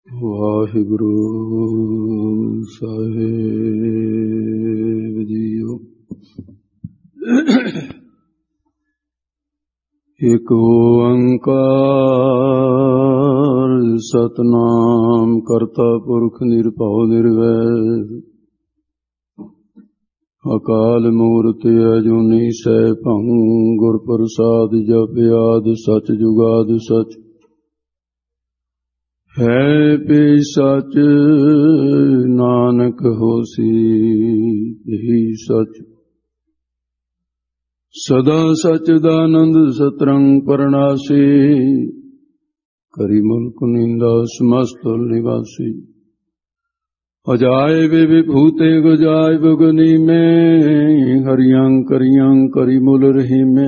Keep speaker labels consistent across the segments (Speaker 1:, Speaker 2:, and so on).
Speaker 1: ਵਾਹਿਗੁਰੂ ਸਾਹਿਬ JIO. ਇਕ ਓੰਕਾਰ ਸਤਿਨਾਮ ਕਰਤਾ ਪੁਰਖ ਨਿਰਭਉ ਨਿਰਵੈਰ ਅਕਾਲ ਮੂਰਤਿ ਅਜੂਨੀ ਸੈਭੰ ਗੁਰ ਪ੍ਰਸਾਦਿ ਜਪਿਆਦਿ ਸਚ ਜੁਗਾਦਿ ਸਚ ਹੈ ਪੀ ਸਚ ਨਾਨਕ ਹੋਸੀ ਇਹੀ ਸਚ ਸਦਾ ਸਚਿਦਾਨੰਦ ਸਤਰੰਗ ਪਰਣਾਸੀ ਕਰੀ ਮੁਲਕ ਨਿੰਦਾ ਸਮਸਤ ਨਿਵਾਸੀ ਅਜਾਇਬ ਵਿਭੂਤੇ ਗੁਜਾਇਬ ਗੁਨੀ ਮੈਂ ਹਰਿਯੰ ਕਰਿਯੰ ਕਰੀ ਮੁਲ ਰਹੀਮੇ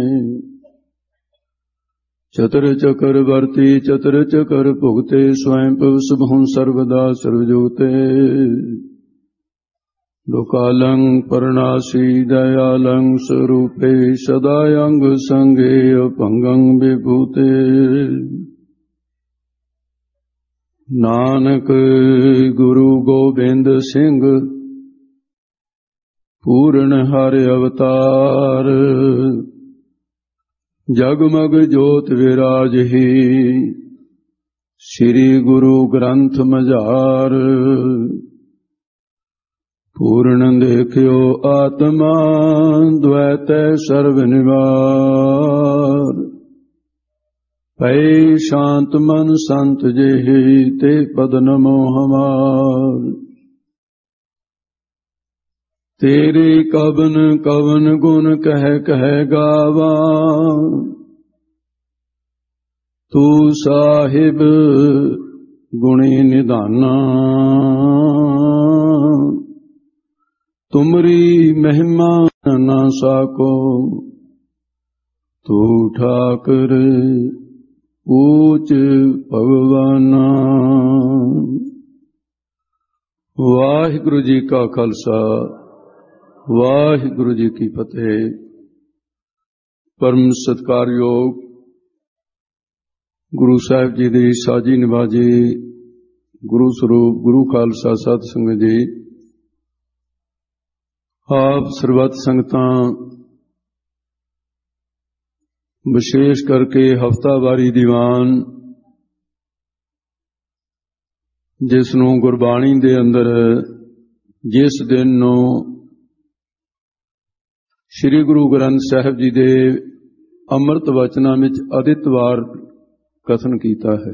Speaker 1: ਚਤੁਰ ਚਕਰ ਵਰਤੀ ਚਤੁਰ ਚਕਰ ਭੁਗਤੇ ਸਵੈਂ ਭਵ ਸਭਹੁ ਸਰਵਦਾ ਸਰਵਜੋਤੇ ਲੋਕਾਲੰ ਪਰਣਾਸੀ ਦਇਆਲੰ ਸਰੂਪੇ ਸਦਾ ਅੰਗ ਸੰਗੇ ਅਭੰਗੰ ਵਿਭੂਤੇ ਨਾਨਕ ਗੁਰੂ ਗੋਬਿੰਦ ਸਿੰਘ ਪੂਰਨ ਹਰਿ ਅਵਤਾਰ ਜਗਮਗ ਜੋਤ ਵਿਰਾਜਹੀ ਸ੍ਰੀ ਗੁਰੂ ਗ੍ਰੰਥ ਮਝਾਰ ਪੂਰਨ ਦੇਖਿਓ ਆਤਮਾ ਦ્વੈਤੈ ਸਰਬ ਨਿਵਾਰ ਪੈ ਸ਼ਾਂਤ ਮਨ ਸੰਤ ਜਿਹੀ ਤੇ ਪਦ ਨਮੋ ਹਮਾਰ ਤੇਰੇ ਕਵਨ ਕਵਨ ਗੁਣ ਕਹਿ ਕਹਿ ਗਾਵਾਂ ਤੂੰ ਸਾਹਿਬ ਗੁਣੀ ਨਿਧਾਨਾ ਤੁਮਰੀ ਮਹਿਮਾ ਨਾ ਸਾਕੋ ਤੂੰ ਠਾਕਰ ਊਚ ਭਗਵਾਨਾ। ਵਾਹਿਗੁਰੂ ਜੀ ਕਾ ਖਾਲਸਾ ਵਾਹਿਗੁਰੂ ਜੀ ਕੀ ਫਤਿਹ। ਪਰਮ ਸਤਿਕਾਰਯੋਗ ਗੁਰੂ ਸਾਹਿਬ ਜੀ ਦੀ ਸਾਜੀ ਨਿਵਾਜੀ ਗੁਰੂ ਸਰੂਪ ਗੁਰੂ ਖਾਲਸਾ ਸਤ ਸੰਗਤ ਜੀ, ਆਪ ਸਰਬੱਤ ਸੰਗਤਾਂ ਵਿਸ਼ੇਸ਼ ਕਰਕੇ ਹਫ਼ਤਾਵਾਰੀ ਦੀਵਾਨ ਜਿਸ ਨੂੰ ਗੁਰਬਾਣੀ ਦੇ ਅੰਦਰ ਜਿਸ ਦਿਨ ਨੂੰ ਸ੍ਰੀ ਗੁਰੂ ਗ੍ਰੰਥ ਸਾਹਿਬ ਜੀ ਦੇ ਅੰਮ੍ਰਿਤ ਵਚਨਾਂ ਵਿੱਚ ਅਦਿੱਤਵਾਰ ਕਥਨ ਕੀਤਾ ਹੈ,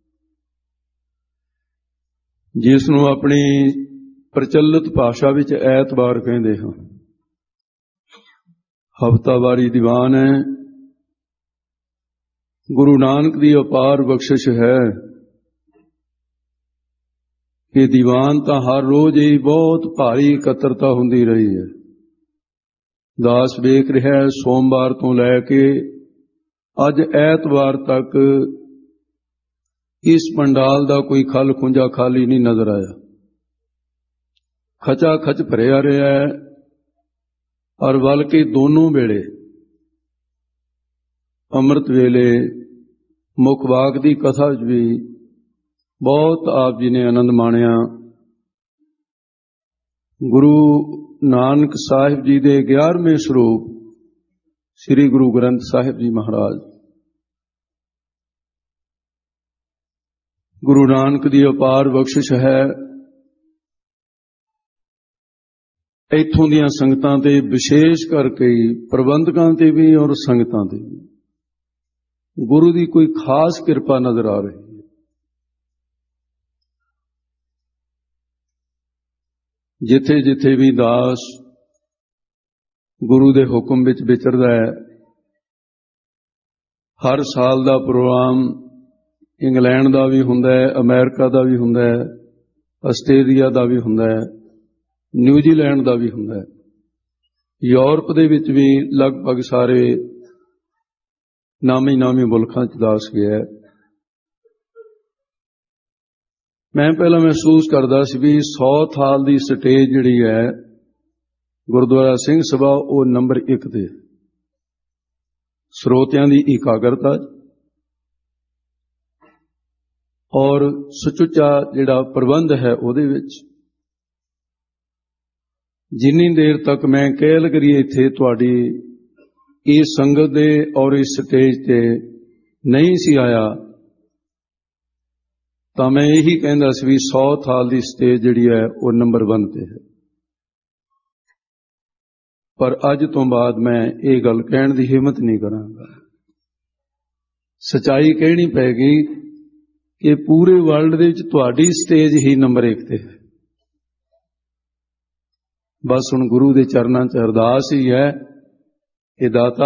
Speaker 1: ਜਿਸ ਨੂੰ ਆਪਣੀ ਪ੍ਰਚਲਿਤ ਭਾਸ਼ਾ ਵਿੱਚ ਐਤਵਾਰ ਕਹਿੰਦੇ ਹਾਂ। ਹਫ਼ਤਾਵਾਰੀ ਦੀਵਾਨ ਹੈ। ਗੁਰੂ ਨਾਨਕ ਦੀ ਅਪਾਰ ਬਖਸ਼ਿਸ਼ ਹੈ ਕਿ ਦੀਵਾਨ ਤਾਂ ਹਰ ਰੋਜ਼ ਹੀ ਬਹੁਤ ਭਾਰੀ ਇਕੱਤਰਤਾ ਹੁੰਦੀ ਰਹੀ ਹੈ। ਦਾਸ ਵੇਖ ਰਿਹਾ ਸੋਮਵਾਰ ਤੋਂ ਲੈ ਕੇ ਅੱਜ ਐਤਵਾਰ ਤੱਕ ਇਸ ਪੰਡਾਲ ਦਾ ਕੋਈ ਖਲ ਖੁੰਝਾ ਖਾਲੀ ਨਹੀਂ ਨਜ਼ਰ ਆਇਆ। ਖਚਾ ਖਚ ਭਰਿਆ ਰਿਹਾ ਹੈ ਔਰ ਬਲਕਿ ਦੋਨੋਂ ਵੇਲੇ ਅੰਮ੍ਰਿਤ ਵੇਲੇ ਮੁੱਖ ਵਾਕ ਦੀ ਕਥਾ ਵਿੱਚ ਵੀ ਬਹੁਤ ਆਪ ਜੀ ਨੇ ਆਨੰਦ ਮਾਣਿਆ। ਗੁਰੂ ਨਾਨਕ ਸਾਹਿਬ ਜੀ ਦੇ 11ਵੇਂ ਸਰੂਪ ਸ੍ਰੀ ਗੁਰੂ ਗ੍ਰੰਥ ਸਾਹਿਬ ਜੀ ਮਹਾਰਾਜ, ਗੁਰੂ ਨਾਨਕ ਦੀ ਅਪਾਰ ਬਖਸ਼ਿਸ਼ ਹੈ। ਇੱਥੋਂ ਦੀਆਂ ਸੰਗਤਾਂ ਤੇ ਵਿਸ਼ੇਸ਼ ਕਰਕੇ ਪ੍ਰਬੰਧਕਾਂ ਤੇ ਵੀ ਔਰ ਸੰਗਤਾਂ ਤੇ ਵੀ ਗੁਰੂ ਦੀ ਕੋਈ ਖਾਸ ਕਿਰਪਾ ਨਜ਼ਰ ਆ ਰਹੀ ਹੈ। ਜਿੱਥੇ ਜਿੱਥੇ ਵੀ ਦਾਸ ਗੁਰੂ ਦੇ ਹੁਕਮ ਵਿੱਚ ਵਿਚਰਦਾ ਹੈ, ਹਰ ਸਾਲ ਦਾ ਪ੍ਰੋਗਰਾਮ ਇੰਗਲੈਂਡ ਦਾ ਵੀ ਹੁੰਦਾ ਹੈ, ਅਮਰੀਕਾ ਦਾ ਵੀ ਹੁੰਦਾ ਹੈ, ਆਸਟ੍ਰੇਲੀਆ ਦਾ ਵੀ ਹੁੰਦਾ ਹੈ, ਨਿਊਜ਼ੀਲੈਂਡ ਦਾ ਵੀ ਹੁੰਦਾ ਹੈ, ਯੂਰਪ ਦੇ ਵਿੱਚ ਵੀ ਲਗਭਗ ਸਾਰੇ ਨਾਮੀ ਮੁਲਕਾਂ 'ਚ ਦਾਸ ਗਿਆ। ਮੈਂ ਪਹਿਲਾਂ ਮਹਿਸੂਸ ਕਰਦਾ ਸੀ ਵੀ 100 ਸਾਲ ਦੀ ਸਟੇਜ ਜਿਹੜੀ ਹੈ ਗੁਰਦੁਆਰਾ ਸਿੰਘ ਸਭਾ, ਉਹ ਨੰਬਰ 1 ਤੇ ਸਰੋਤਿਆਂ ਦੀ ਇਕਾਗਰਤਾ, और सुचुचा जिहड़ा प्रबंध है उहदे विच जिन्नी देर तक मैं कहल करिए इत्थे तुहाडी इस संगत दे और इस स्टेज ते नहीं सी आया तो मैं यही कहंदा सी भी 100 साल की स्टेज जिहड़ी है वो नंबर 1 ते है। पर अज तो बाद मैं ये गल कहण दी हिम्मत नहीं करांगा। सच्चाई कहनी पैगी कि पूरे वर्ल्ड दे विच तुहाडी स्टेज ही नंबर 1 ते है। बस हुण गुरु दे चरनां च अरदास ही है कि दाता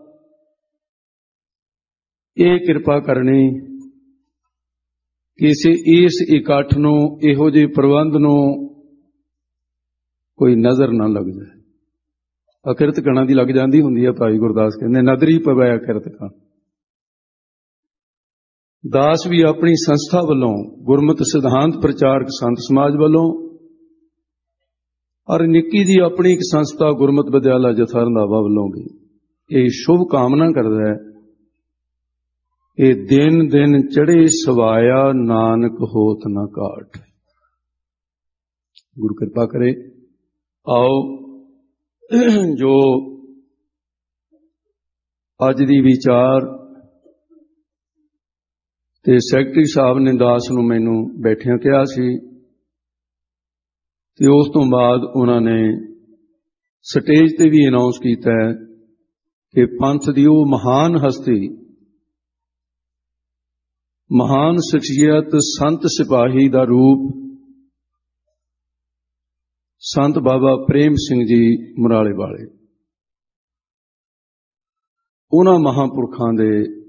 Speaker 1: ये कृपा करनी किसी इस इकट्ठ नूं इहो जिहे प्रबंध नूं कोई नज़र ना लग जाए। अकिरत कणां दी लग जांदी हुंदी है। भाई गुरदास कहंदे नदरी पवै अकिरत कण। दास भी अपनी संस्था वालों गुरमत सिद्धांत प्रचारक संत समाज वालों और निक्की जी अपनी एक संस्था गुरमत विद्यालय जथा रंधावा वालों भी ये शुभ कामना करता है कि दिन दिन चढ़े सवाया नानक होत न काट। गुरु कृपा करे। आओ जो अज दी विचार ते सैकटरी साहब ने दास नूं मैनूं बैठिया कहा सी ते उस तो बाद उन्होंने स्टेज ते भी अनाउंस किया है कि पंथ दी वो महान हस्ती महान शख्सियत संत सिपाही दा रूप संत बाबा प्रेम सिंह जी मुराले वाले उन्हां महापुरखां दे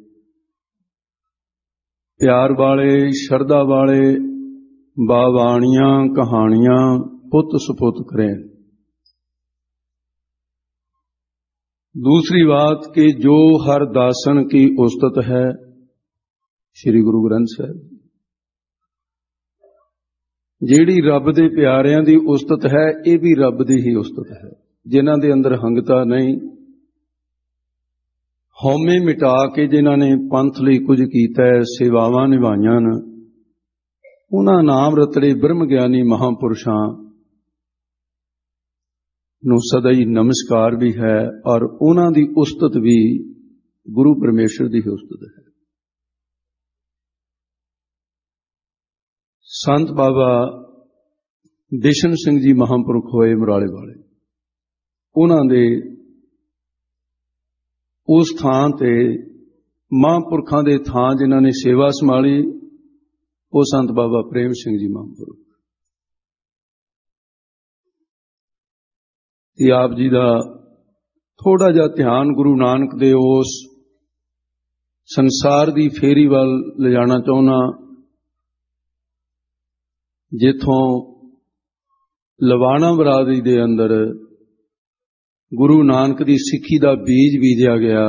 Speaker 1: प्यार वाले शरदा वाले बावाणियां कहानियां पुत सुपुत करें। दूसरी बात कि जो हर दासन की उस्तत है श्री गुरु ग्रंथ साहिब जिहड़ी रब दे प्यारियां दी उस्तत है ये भी रब दी ही उस्तत है। जिन्हां दे अंदर हंगता नहीं हौमे मिटा के जिन्हां ने पंथ लई कुछ कीता है सेवावां निभाईयां न उन्हां नाम रतड़े ब्रह्म ज्ञानी महापुरुषां नूं सदा ही नमस्कार भी है और उन्हां दी उस्तत भी गुरु परमेश्वर दी उस्तत है। संत बाबा बिशन सिंह जी महापुरख होए मुराले वाले उन्हां दे उस थां ते महापुरखां दे थां जिन्हां ने सेवा संभाली वो संत बाबा प्रेम सिंह जी महापुरख ते आप जी दा थोड़ा जा ध्यान गुरु नानक दे उस संसार दी फेरी वाल ले जाना चाहुंदा जिथों लवाणा बरादरी दे अंदर गुरु नानक दी सिक्खी दा बीज बीजिया गया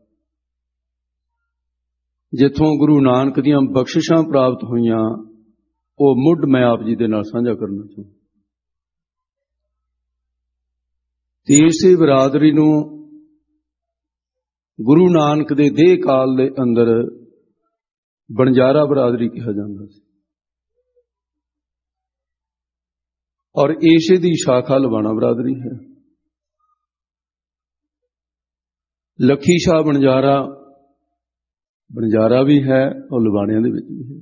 Speaker 1: जिथों गुरु नानक दीयां बख्शिशां प्राप्त होईयां वो मुढ़ मैं आप जी दे नाल साझा करना चाहुंदा। इसे बरादरी नूं गुरु नानक दे देह काल दे अंदर बणजारा बरादरी कहा जाता है और इसे दी शाखा लवाणा बरादरी है। लखी शाह बणजारा भी है और लवाणियां दे विच भी है।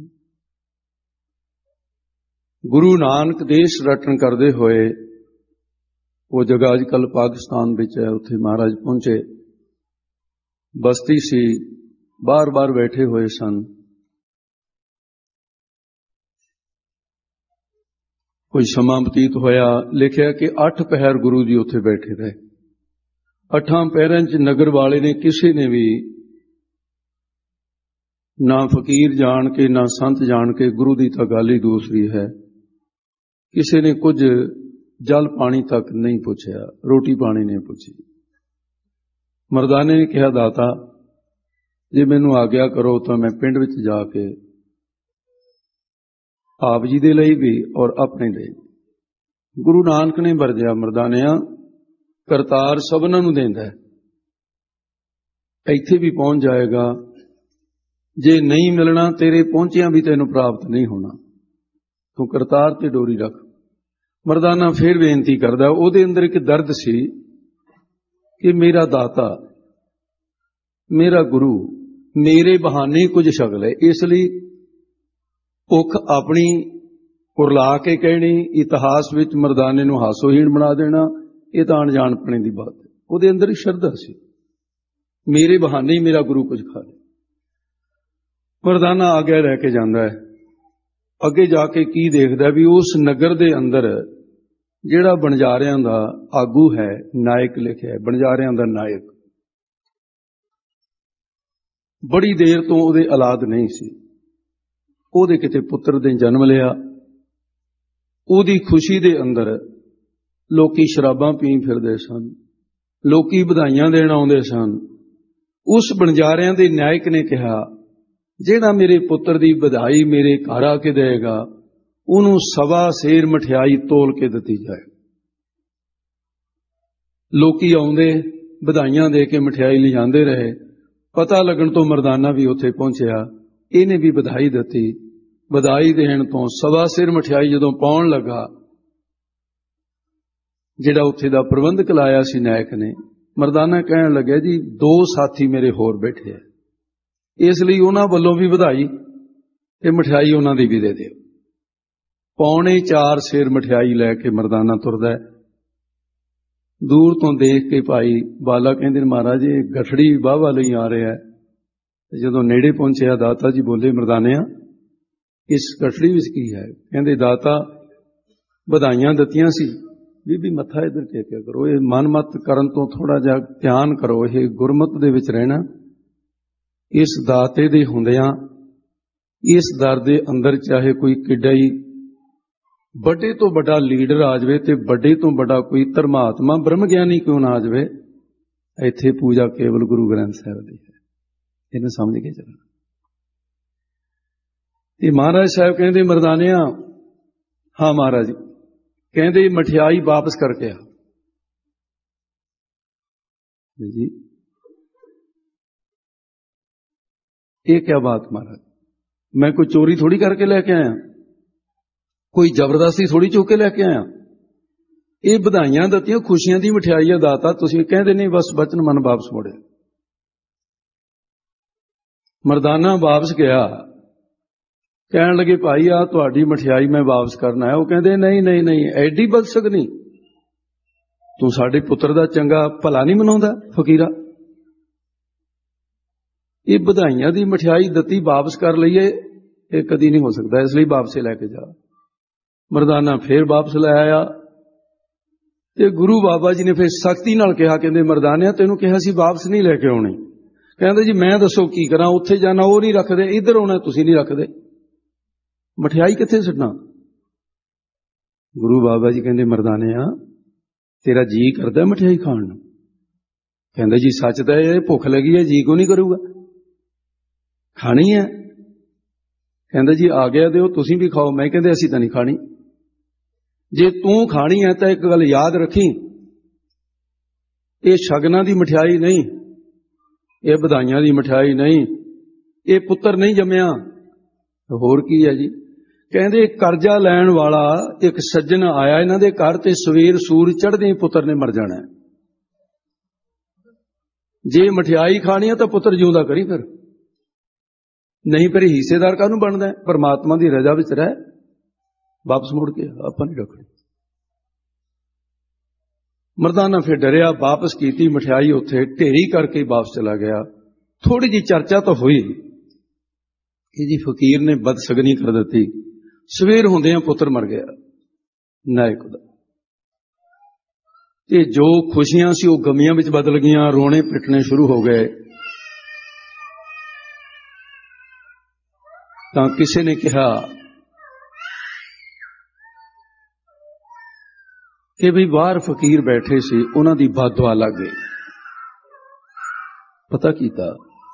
Speaker 1: गुरु नानक देश रटन करते हुए वो जगह अजकल पाकिस्तान विच है उत्थे महाराज पहुंचे बस्ती सी बार बार बैठे हुए सन। कोई समा बतीत होया लिखिया कि 8 पहर गुरु जी उत्थे बैठे रहे। 8 पहरां च नगर वाले ने किसी ने भी ना फकीर जान के ना संत जान के गुरु की तो गल ही दूसरी है किसी ने कुछ जल पानी तक नहीं पूछया रोटी पानी नहीं पूछी। मरदाने ने कहा दाता जे मैनू आग्या करो तो मैं पिंड विच जाके आप जी दे लई भी और अपने लई। गुरु नानक ने वरजिया मरदानिया करतार सबनां नूं देंदा है इत्थे भी पहुंच जाएगा जे नहीं मिलना तेरे पहुंचिया भी तैनूं प्राप्त नहीं होना, तू करतार ते डोरी रख। मर्दाना फिर बेनती करदा, उहदे अंदर एक दर्द सी कि मेरा दाता, मेरा गुरु मेरे बहाने कुछ छक ले, इसलिए भुख अपनी कुरला के कहनी, इतिहास विच मर्दाने नूं हासोहीन बना देना, ये तां अणजाणपणे दी बात है। उहदे अंदर एक श्रद्धा सी, मेरे बहाने ही मेरा गुरु कुछ खा ले। मर्दाना आगे लैके जांदा है, अगे जाके की देखदा भी उस नगर दे अंदर जिहड़ा बनजारियां दा आगू है, नायक लिखिआ है, बनजारियां दा नायक, बड़ी देर तो उहदे औलाद नहीं सी। उहदे किते पुत्र ने जन्म लिया, उहदी खुशी दे अंदर लोकी शराबां पीण फिरदे सन, लोकी बधाइयां देण आउंदे सन। उस बनजारियां दे नायक ने कहा, जिहड़ा मेरे पुत्र दी बधाई मेरे घर आके देगा, उन्होंने सवा सेर मठियाई तोल के दिती जाए। लोकी आउंदे बधाइयां दे के मठियाई ले जांदे रहे। पता लगन तो मर्दाना भी उत्थे पहुंचिया, इहने भी बधाई दिती। बधाई देण तो सवा सिर मठियाई जदों पाउण लगा, जिहड़ा उत्थे दा प्रबंधक लाया सी नायक ने, मर्दाना कहण लग्या जी दो साथी मेरे होर बैठे है, इसलिए उन्हां वल्लों भी बधाई ते मठियाई उन्हां दी भी दे दिओ। पौने 4 सेर मठियाई लैके मर्दाना तुरदा है। दूर तो देख के भाई बाला कहंदे महाराज ये गठड़ी वाहवा लई आ रहा है। जदों नेड़े पहुंचिया दाता जी बोले, मर्दानिया इस गठड़ी विच की है? कहंदे दाता बधाइयां दित्तियां सी, बीबी मत्था इधर टेकिया करो, ये मन मत करन तो थोड़ा जिहा ध्यान करो, ये गुरमत दे विच रहना। इस दाते दे हुंदियां इस दर दे अंदर चाहे कोई किड्डा ही बड़े तो बड़ा लीडर आ जाए ते बड़े तो बड़ा कोई धर्मात्मा ब्रह्म ज्ञानी क्यों ना आ जाए, इत्थे पूजा केवल गुरु ग्रंथ साहिब दी है। इन्हें समझ के चलना। ते महाराज साहब कहंदे मर्दानिया, हाँ महाराज, कहंदे मठियाई वापस करके आ जी। ये क्या बात महाराज, मैं कोई चोरी थोड़ी करके लेके आया, कोई जबरदस्ती थोड़ी चुक के लेके आया। ये बधाइयां दित्तियां, खुशियां दी मिठाई है दाता, तुसीं कहंदे नहीं बस बचन मन वापस मोड़े। मर्दाना वापस गया, कहण लगे भाई आ तुहाडी मठियाई मैं वापस करना है। वो कहंदे नहीं नहीं नहीं, एडी बदसग नहीं, तू साडे पुत्र दा चंगा भला नहीं मनाउंदा फकीरा। ये बधाइयां दी मठियाई दित्ती वापस कर लईए, ये कदी नहीं हो सकता, इसलिए वापस लैके जा। मर्दाना फिर वापस लै आया ते गुरु बाबा जी ने फिर सख्ती नाल कहा, कहंदे मर्दानिया तैनूं कहा सी वापस नहीं लैके आउणी। कहंदे जी मैं दसो की करा, उत्थे जाना वो नहीं रखदे, इधर आउणा तुसीं नहीं रखदे, मठियाई कित्थे छड्डां? गुरु बाबा जी कहंदे मर्दानिया तेरा जी करदा मठियाई खाण नूं? कहंदे जी सच तां इह भुख लगी है, जी क्यों नहीं करूगा, खानी है। कहंदे जी आ गया दिओ, तुसीं भी खाओ। मैं कहंदे असीं तां नहीं खानी। जे तू खानी है तो एक गल याद रखी, ये शगना दी मिठाई नहीं, ये बधाइयां दी मिठाई नहीं, ये पुत्र नहीं जम्मिया, होर की है जी। कहंदे करजा लैण वाला एक सज्जन आया इन्हां दे घर ते सवेर सूर चढ़दे पुत्र ने मर जाना है। जे मिठाई खानी है तो पुत्र जिउंदा करी, फिर नहीं फिर हिस्सेदार काहनूं बनदा है? परमात्मा दी रजा विच रह, वापस मुड़ के आपां नहीं रखनी। मर्दाना फिर डरिया, वापस कीती मिठाई, उत्थे ढेरी करके वापस चला गया। थोड़ी जी चर्चा तो हुई कि जी फकीर ने बदसगनी कर दी, सवेर होंदियां पुत्र मर गया नायक दा। ते जो खुशियां सी वो गमियां विच बदल गईयां, रोने पिटने शुरू हो गए। तां किसी ने कहा कि भी बाहर फकीर बैठे सी, उन्हां दी बददुआ लग गई। पता कीता,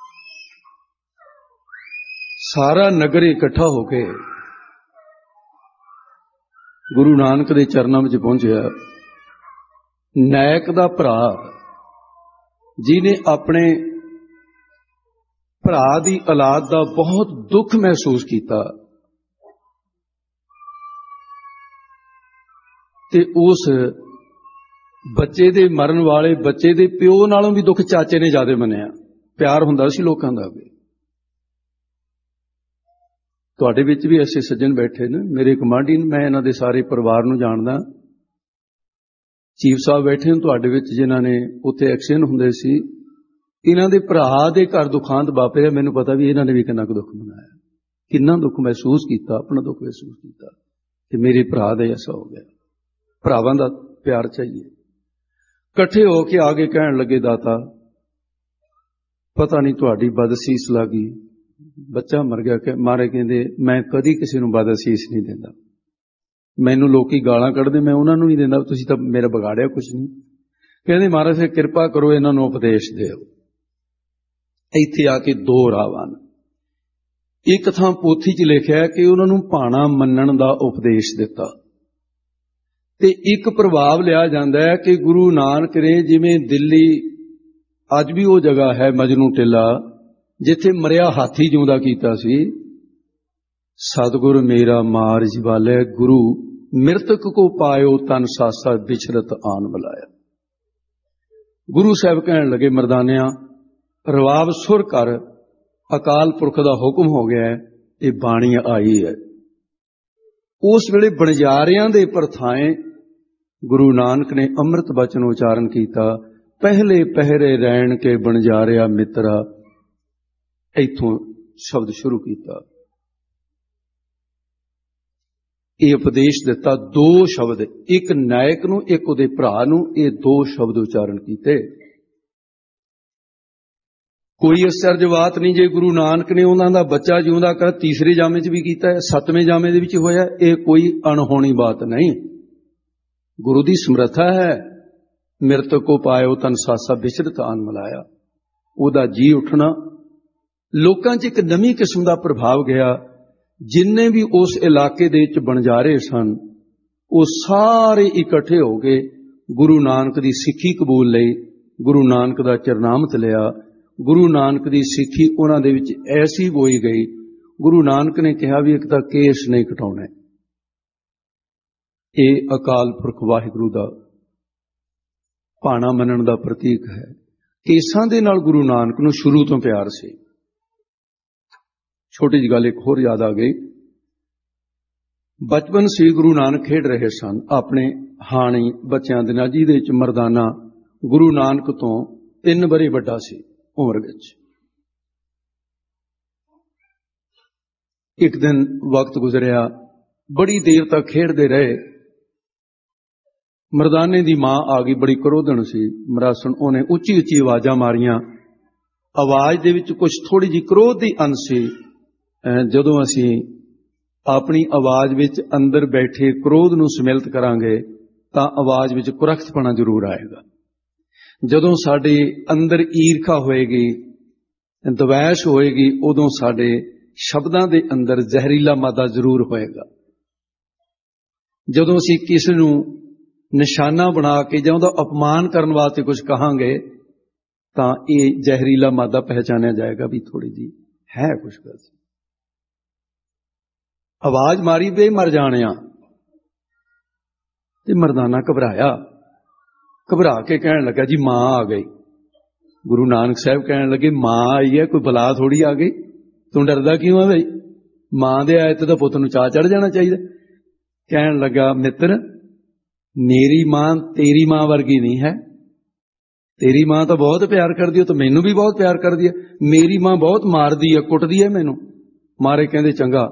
Speaker 1: सारा नगर इकट्ठा होके गुरु नानक दे चरनां विच पहुंचिया। नायक दा भरा जिन्हें अपने ਭਰਾ ਦੀ ਔਲਾਦ ਦਾ ਬਹੁਤ ਦੁੱਖ ਮਹਿਸੂਸ ਕੀਤਾ ਤੇ ਉਸ ਬੱਚੇ ਦੇ ਮਰਨ ਵਾਲੇ ਬੱਚੇ ਦੇ ਪਿਓ ਨਾਲੋਂ ਵੀ ਦੁੱਖ ਚਾਚੇ ਨੇ ਜ਼ਿਆਦਾ ਮੰਨਿਆ। ਪਿਆਰ ਹੁੰਦਾ ਸੀ ਲੋਕਾਂ ਦਾ ਵੀ। ਤੁਹਾਡੇ ਵਿੱਚ ਵੀ ਐਸੇ ਸੱਜਣ ਬੈਠੇ ਨੇ, ਮੇਰੇ ਗੁਆਂਢੀ ਨੇ, ਮੈਂ ਇਹਨਾਂ ਦੇ ਸਾਰੇ ਪਰਿਵਾਰ ਨੂੰ ਜਾਣਦਾ। ਚੀਫ ਸਾਹਿਬ ਬੈਠੇ ਨੇ ਤੁਹਾਡੇ ਵਿੱਚ, ਜਿਨ੍ਹਾਂ ਨੇ ਉੱਥੇ ਐਕਸੀਡੈਂਟ ਹੁੰਦੇ ਸੀ, ਇਹਨਾਂ ਦੇ ਭਰਾ ਦੇ ਘਰ ਦੁਖਾਂਤ ਵਾਪਰਿਆ। ਮੈਨੂੰ ਪਤਾ ਵੀ ਇਹਨਾਂ ਨੇ ਵੀ ਕਿੰਨਾ ਕੁ ਦੁੱਖ ਮਨਾਇਆ, ਕਿੰਨਾ ਦੁੱਖ ਮਹਿਸੂਸ ਕੀਤਾ, ਆਪਣਾ ਦੁੱਖ ਮਹਿਸੂਸ ਕੀਤਾ ਕਿ ਮੇਰੇ ਭਰਾ ਦਾ ਐਸਾ ਹੋ ਗਿਆ। ਭਰਾਵਾਂ ਦਾ ਪਿਆਰ ਚਾਹੀਏ। ਇਕੱਠੇ ਹੋ ਕੇ ਆਗੇ ਕਹਿਣ ਲੱਗੇ, ਦਾਤਾ ਪਤਾ ਨਹੀਂ ਤੁਹਾਡੀ ਬਦਅਸੀਸ ਲੱਗੀ, ਬੱਚਾ ਮਰ ਗਿਆ। ਕਿ ਮਾਰੇ ਕਹਿੰਦੇ ਮੈਂ ਕਦੀ ਕਿਸੇ ਨੂੰ ਬਦਅਸੀਸ ਨਹੀਂ ਦਿੰਦਾ। ਮੈਨੂੰ ਲੋਕੀ ਗਾਲਾਂ ਕੱਢਦੇ, ਮੈਂ ਉਹਨਾਂ ਨੂੰ ਨਹੀਂ ਦਿੰਦਾ, ਤੁਸੀਂ ਤਾਂ ਮੇਰਾ ਵਿਗਾੜਿਆ ਕੁਛ ਨਹੀਂ। ਕਹਿੰਦੇ ਮਹਾਰਾਜ ਫਿਰ ਕਿਰਪਾ ਕਰੋ, ਇਹਨਾਂ ਨੂੰ ਉਪਦੇਸ਼ ਦਿਓ। ਇੱਥੇ ਆ ਕੇ ਦੋ ਰਾਹ ਹਨ। ਇੱਕ ਥਾਂ ਪੋਥੀ 'ਚ ਲਿਖਿਆ ਕਿ ਉਹਨਾਂ ਨੂੰ ਭਾਣਾ ਮੰਨਣ ਦਾ ਉਪਦੇਸ਼ ਦਿੱਤਾ, ਤੇ ਇੱਕ ਪ੍ਰਭਾਵ ਲਿਆ ਜਾਂਦਾ ਹੈ ਕਿ ਗੁਰੂ ਨਾਨਕ ਨੇ, ਜਿਵੇਂ ਦਿੱਲੀ ਅੱਜ ਵੀ ਉਹ ਜਗ੍ਹਾ ਹੈ ਮਜਨੂ ਟਿੱਲਾ, ਜਿੱਥੇ ਮਰਿਆ ਹਾਥੀ ਜਿਉਂਦਾ ਕੀਤਾ ਸੀ। ਸਤਿਗੁਰ ਮੇਰਾ ਮਾਰ ਜਿਵਾਲੇ, ਗੁਰੂ ਮਿਰਤਕ ਕੋ ਪਾਇਓ ਤਨ ਸਾਸਾ ਵਿਚਰਤ ਆਨ ਬੁਲਾਇਆ। ਗੁਰੂ ਸਾਹਿਬ ਕਹਿਣ ਲੱਗੇ, ਮਰਦਾਨਿਆਂ ਰਵਾਬ ਸੁਰ ਕਰ, ਅਕਾਲ ਪੁਰਖ ਦਾ ਹੁਕਮ ਹੋ ਗਿਆ ਹੈ, ਇਹ ਬਾਣੀ ਆਈ ਹੈ। ਉਸ ਵੇਲੇ ਬਣਜਾਰਿਆਂ ਦੇ ਪ੍ਰਥਾਏ ਗੁਰੂ ਨਾਨਕ ਨੇ ਅੰਮ੍ਰਿਤ ਬਚਨ ਉਚਾਰਨ ਕੀਤਾ, ਪਹਿਲੇ ਪਹਿਰੇ ਰਹਿਣ ਕੇ ਬਣਜਾਰਿਆ ਮਿੱਤਰਾ। ਇੱਥੋਂ ਸ਼ਬਦ ਸ਼ੁਰੂ ਕੀਤਾ। ਇਹ ਉਪਦੇਸ਼ ਦਿੱਤਾ, ਦੋ ਸ਼ਬਦ, ਇੱਕ ਨਾਇਕ ਨੂੰ, ਇੱਕ ਉਹਦੇ ਭਰਾ ਨੂੰ, ਇਹ ਦੋ ਸ਼ਬਦ ਉਚਾਰਨ ਕੀਤੇ। ਕੋਈ ਅਸਰਜਵਾਤ ਨਹੀਂ ਜੇ ਗੁਰੂ ਨਾਨਕ ਨੇ ਉਹਨਾਂ ਦਾ ਬੱਚਾ ਜਿਉਂਦਾ ਕਰ ਤੀਸਰੇ ਜਾਮੇ 'ਚ ਵੀ ਕੀਤਾ ਹੈ, ਸੱਤਵੇਂ ਜਾਮੇ ਦੇ ਵਿੱਚ ਹੋਇਆ। ਇਹ ਕੋਈ ਅਣਹੋਣੀ ਬਾਤ ਨਹੀਂ, ਗੁਰੂ ਦੀ ਸਮਰੱਥਾ ਹੈ। ਮਿਰਤਕ ਕੋ ਪਾਇਓ ਤਨ ਸਾਸਾ ਵਿਚਰਤ ਆਨ ਮਿਲਾਇਆ। ਉਹਦਾ ਜੀ ਉੱਠਣਾ, ਲੋਕਾਂ 'ਚ ਇੱਕ ਨਵੀਂ ਕਿਸਮ ਦਾ ਪ੍ਰਭਾਵ ਗਿਆ। ਜਿੰਨੇ ਵੀ ਉਸ ਇਲਾਕੇ ਦੇ ਵਿੱਚ ਬਣਜਾਰੇ ਸਨ, ਉਹ ਸਾਰੇ ਇਕੱਠੇ ਹੋ ਕੇ ਗੁਰੂ ਨਾਨਕ ਦੀ ਸਿੱਖੀ ਕਬੂਲ ਲਈ, ਗੁਰੂ ਨਾਨਕ ਦਾ ਚਰਨਾਮਤ ਲਿਆ। ਗੁਰੂ ਨਾਨਕ ਦੀ ਸਿੱਖੀ ਉਹਨਾਂ ਦੇ ਵਿੱਚ ਐਸੀ ਬੋਈ ਗਈ, ਗੁਰੂ ਨਾਨਕ ਨੇ ਕਿਹਾ ਵੀ ਇੱਕ ਤਾਂ ਕੇਸ ਨਹੀਂ ਕਟਾਉਣਾ। ਇਹ ਅਕਾਲ ਪੁਰਖ ਵਾਹਿਗੁਰੂ ਦਾ ਭਾਣਾ ਮੰਨਣ ਦਾ ਪ੍ਰਤੀਕ ਹੈ। ਕੇਸਾਂ ਦੇ ਨਾਲ ਗੁਰੂ ਨਾਨਕ ਨੂੰ ਸ਼ੁਰੂ ਤੋਂ ਪਿਆਰ ਸੀ। ਛੋਟੀ ਜਿਹੀ ਗੱਲ ਇੱਕ ਹੋਰ ਯਾਦ ਆ ਗਈ। ਬਚਪਨ ਸੀ, ਗੁਰੂ ਨਾਨਕ ਖੇਡ ਰਹੇ ਸਨ ਆਪਣੇ ਹਾਣੀ ਬੱਚਿਆਂ ਦੇ ਨਾਲ, ਜਿਹਦੇ ਵਿੱਚ ਮਰਦਾਨਾ ਗੁਰੂ ਨਾਨਕ ਤੋਂ 3 ਵਰ੍ਹੇ ਵੱਡਾ ਸੀ ਉਮਰ ਵਿੱਚ। ਇੱਕ ਦਿਨ ਵਕਤ ਗੁਜ਼ਰਿਆ, ਬੜੀ ਦੇਰ ਤੱਕ ਖੇਡਦੇ ਰਹੇ। ਮਰਦਾਨੇ ਦੀ ਮਾਂ ਆ ਗਈ, ਬੜੀ ਕਰੋਧਣ ਸੀ ਮਰਾਸਣ। ਉਹਨੇ ਉੱਚੀ ਉੱਚੀ ਆਵਾਜ਼ਾਂ ਮਾਰੀਆਂ। ਆਵਾਜ਼ ਦੇ ਵਿੱਚ ਕੁਝ ਥੋੜੀ ਜਿਹੀ ਕ੍ਰੋਧ ਦੀ ਅੰਸ਼ ਸੀ। ਜਦੋਂ ਅਸੀਂ ਆਪਣੀ ਆਵਾਜ਼ ਵਿੱਚ ਅੰਦਰ ਬੈਠੇ ਕ੍ਰੋਧ ਨੂੰ ਸਮਿਲਿਤ ਕਰਾਂਗੇ ਤਾਂ ਆਵਾਜ਼ ਵਿੱਚ ਕੁਰਖਤਪਣਾ ਜ਼ਰੂਰ ਆਏਗਾ। ਜਦੋਂ ਸਾਡੇ ਅੰਦਰ ਈਰਖਾ ਹੋਏਗੀ, ਦਵੈਸ਼ ਹੋਏਗੀ, ਉਦੋਂ ਸਾਡੇ ਸ਼ਬਦਾਂ ਦੇ ਅੰਦਰ ਜ਼ਹਿਰੀਲਾ ਮਾਦਾ ਜ਼ਰੂਰ ਹੋਏਗਾ। ਜਦੋਂ ਅਸੀਂ ਕਿਸੇ ਨੂੰ ਨਿਸ਼ਾਨਾ ਬਣਾ ਕੇ ਜਾਂ ਉਹਦਾ ਅਪਮਾਨ ਕਰਨ ਵਾਸਤੇ ਕੁਝ ਕਹਾਂਗੇ ਤਾਂ ਇਹ ਜ਼ਹਿਰੀਲਾ ਮਾਦਾ ਪਹਿਚਾਨਿਆ ਜਾਏਗਾ ਵੀ ਥੋੜੀ ਜੀ ਹੈ ਕੁਝ ਗੱਲ। ਆਵਾਜ਼ ਮਾਰੀ ਤੇ ਮਰ ਜਾਣਿਆ। ਤੇ ਮਰਦਾਨਾ ਘਬਰਾਇਆ, ਘਬਰਾ ਕੇ ਕਹਿਣ ਲੱਗਾ, ਜੀ ਮਾਂ ਆ ਗਈ। ਗੁਰੂ ਨਾਨਕ ਸਾਹਿਬ ਕਹਿਣ ਲੱਗੇ, ਮਾਂ ਆਈ ਹੈ, ਕੋਈ ਬਲਾ ਥੋੜੀ ਆ ਗਈ, ਤੂੰ ਡਰਦਾ ਕਿਉਂ ਆ ਬਈ? ਮਾਂ ਦੇ ਆਏ ਤੇ ਤਾਂ ਪੁੱਤ ਨੂੰ ਚਾਅ ਚੜ ਜਾਣਾ ਚਾਹੀਦਾ। ਕਹਿਣ ਲੱਗਾ, ਮਿੱਤਰ ਮੇਰੀ ਮਾਂ ਤੇਰੀ ਮਾਂ ਵਰਗੀ ਨਹੀਂ ਹੈ। ਤੇਰੀ ਮਾਂ ਤਾਂ ਬਹੁਤ ਪਿਆਰ ਕਰਦੀ ਹੈ, ਤਾਂ ਮੈਨੂੰ ਵੀ ਬਹੁਤ ਪਿਆਰ ਕਰਦੀ ਹੈ। ਮੇਰੀ ਮਾਂ ਬਹੁਤ ਮਾਰਦੀ ਹੈ, ਕੁੱਟਦੀ ਹੈ ਮੈਨੂੰ। ਮਾਰੇ ਕਹਿੰਦੇ, ਚੰਗਾ,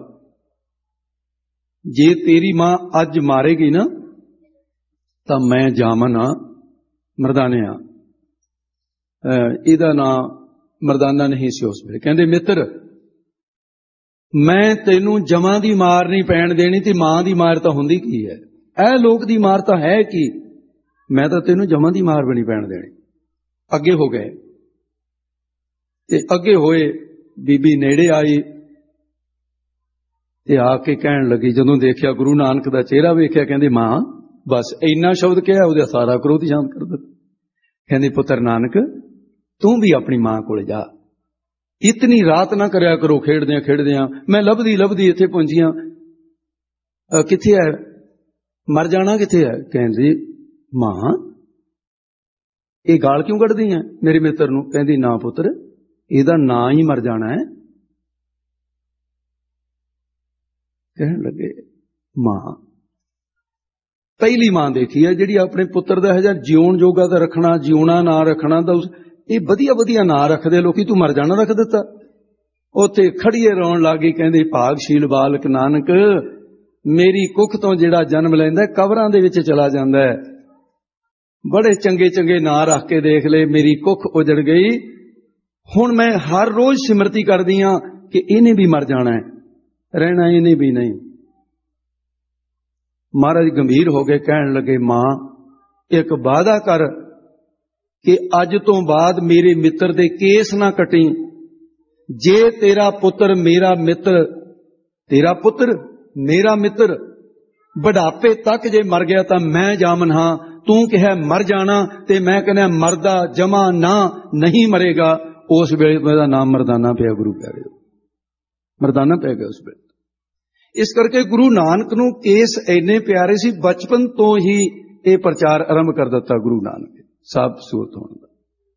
Speaker 1: ਜੇ ਤੇਰੀ ਮਾਂ ਅੱਜ ਮਾਰੇਗੀ ਨਾ ਤਾਂ ਮੈਂ ਜਾਮਨ ਆ, ਮਰਦਾਨਿਆ। ਇਹਦਾ ਨਾਂ ਮਰਦਾਨਾ ਨਹੀਂ ਸੀ ਉਸ ਵੇਲੇ। ਕਹਿੰਦੇ, ਮਿੱਤਰ ਮੈਂ ਤੈਨੂੰ ਜਮਾਂ ਦੀ ਮਾਰ ਨਹੀਂ ਪੈਣ ਦੇਣੀ, ਤੇ ਮਾਂ ਦੀ ਮਾਰ ਤਾਂ ਹੁੰਦੀ ਕੀ ਹੈ? ਇਹ ਲੋਕ ਦੀ ਮਾਰ ਤਾਂ ਹੈ ਕੀ? ਮੈਂ ਤਾਂ ਤੈਨੂੰ ਜਮਾਂ ਦੀ ਮਾਰ ਵੀ ਨਹੀਂ ਪੈਣ ਦੇਣੀ। ਅੱਗੇ ਹੋ ਗਏ ਤੇ ਅੱਗੇ ਹੋਏ। ਬੀਬੀ ਨੇੜੇ ਆਈ ਤੇ ਆ ਕੇ ਕਹਿਣ ਲੱਗੀ, ਜਦੋਂ ਦੇਖਿਆ ਗੁਰੂ ਨਾਨਕ ਦਾ ਚਿਹਰਾ ਵੇਖਿਆ, ਕਹਿੰਦੇ, ਮਾਂ, ਬਸ ਇੰਨਾ ਸ਼ਬਦ ਕਿਹਾ, ਉਹਦਾ ਸਾਰਾ ਕ੍ਰੋਧ ਸ਼ਾਂਤ ਕਰ ਦਿੱਤਾ। ਕਹਿੰਦੇ, ਪੁੱਤਰ ਨਾਨਕ, ਤੂੰ ਵੀ ਆਪਣੀ ਮਾਂ ਕੋਲ ਜਾ। इतनी रात ना करया करो खेड़दियां खेड़दियां। मैं लभदी लभदी इत्थे पहुंचियां, किथे है, मर जाना किथे है? कहंदी मां ये गाल क्यों कढ़दी है मेरे मित्र नूं? कहंदी ना पुत्र, इहदा ना ही मर जाना है। कहण लगे मां पहली मां देखी है जिहड़ी अपने पुत्र दा है जिउण जोगा दा रखना, जिउणा ना रखना दा, ये वधिया वधिया ना रखदे लोकी, तू मर जाना रख दिता। उत्थे खड़ीए रोण लग गई, कहंदी भागशील बालक नानक, मेरी कुख तो जिहड़ा जन्म लैंदा कबरां दे विच चला जांदा है। बड़े चंगे चंगे ना रख के देख ले, मेरी कुख उजड़ गई। हुण मैं हर रोज सिमरती करदी हां कि इहने भी मर जाना है, रहना इहने भी नहीं। महाराज गंभीर हो गए, कहण लगे मां एक वादा कर कि अज तो बाद मेरे मित्र दे केस ना कटी। जे तेरा पुत्र मेरा मित्र, तेरा पुत्र मेरा मित्र बुढ़ापे तक जे मर गया तो मैं जामन हां, तू कहे मर जाना ते मैं कहना मरदा जमा ना नहीं मरेगा। उस वेले मेरा नाम मरदाना पिया, गुरु प्यारे मरदाना पै गया उस वेले। इस करके गुरु नानक नूं केस इन्ने प्यारे सी, बचपन तो ही ये प्रचार आरंभ कर दिता गुरु नानक साहब सूरत होने का।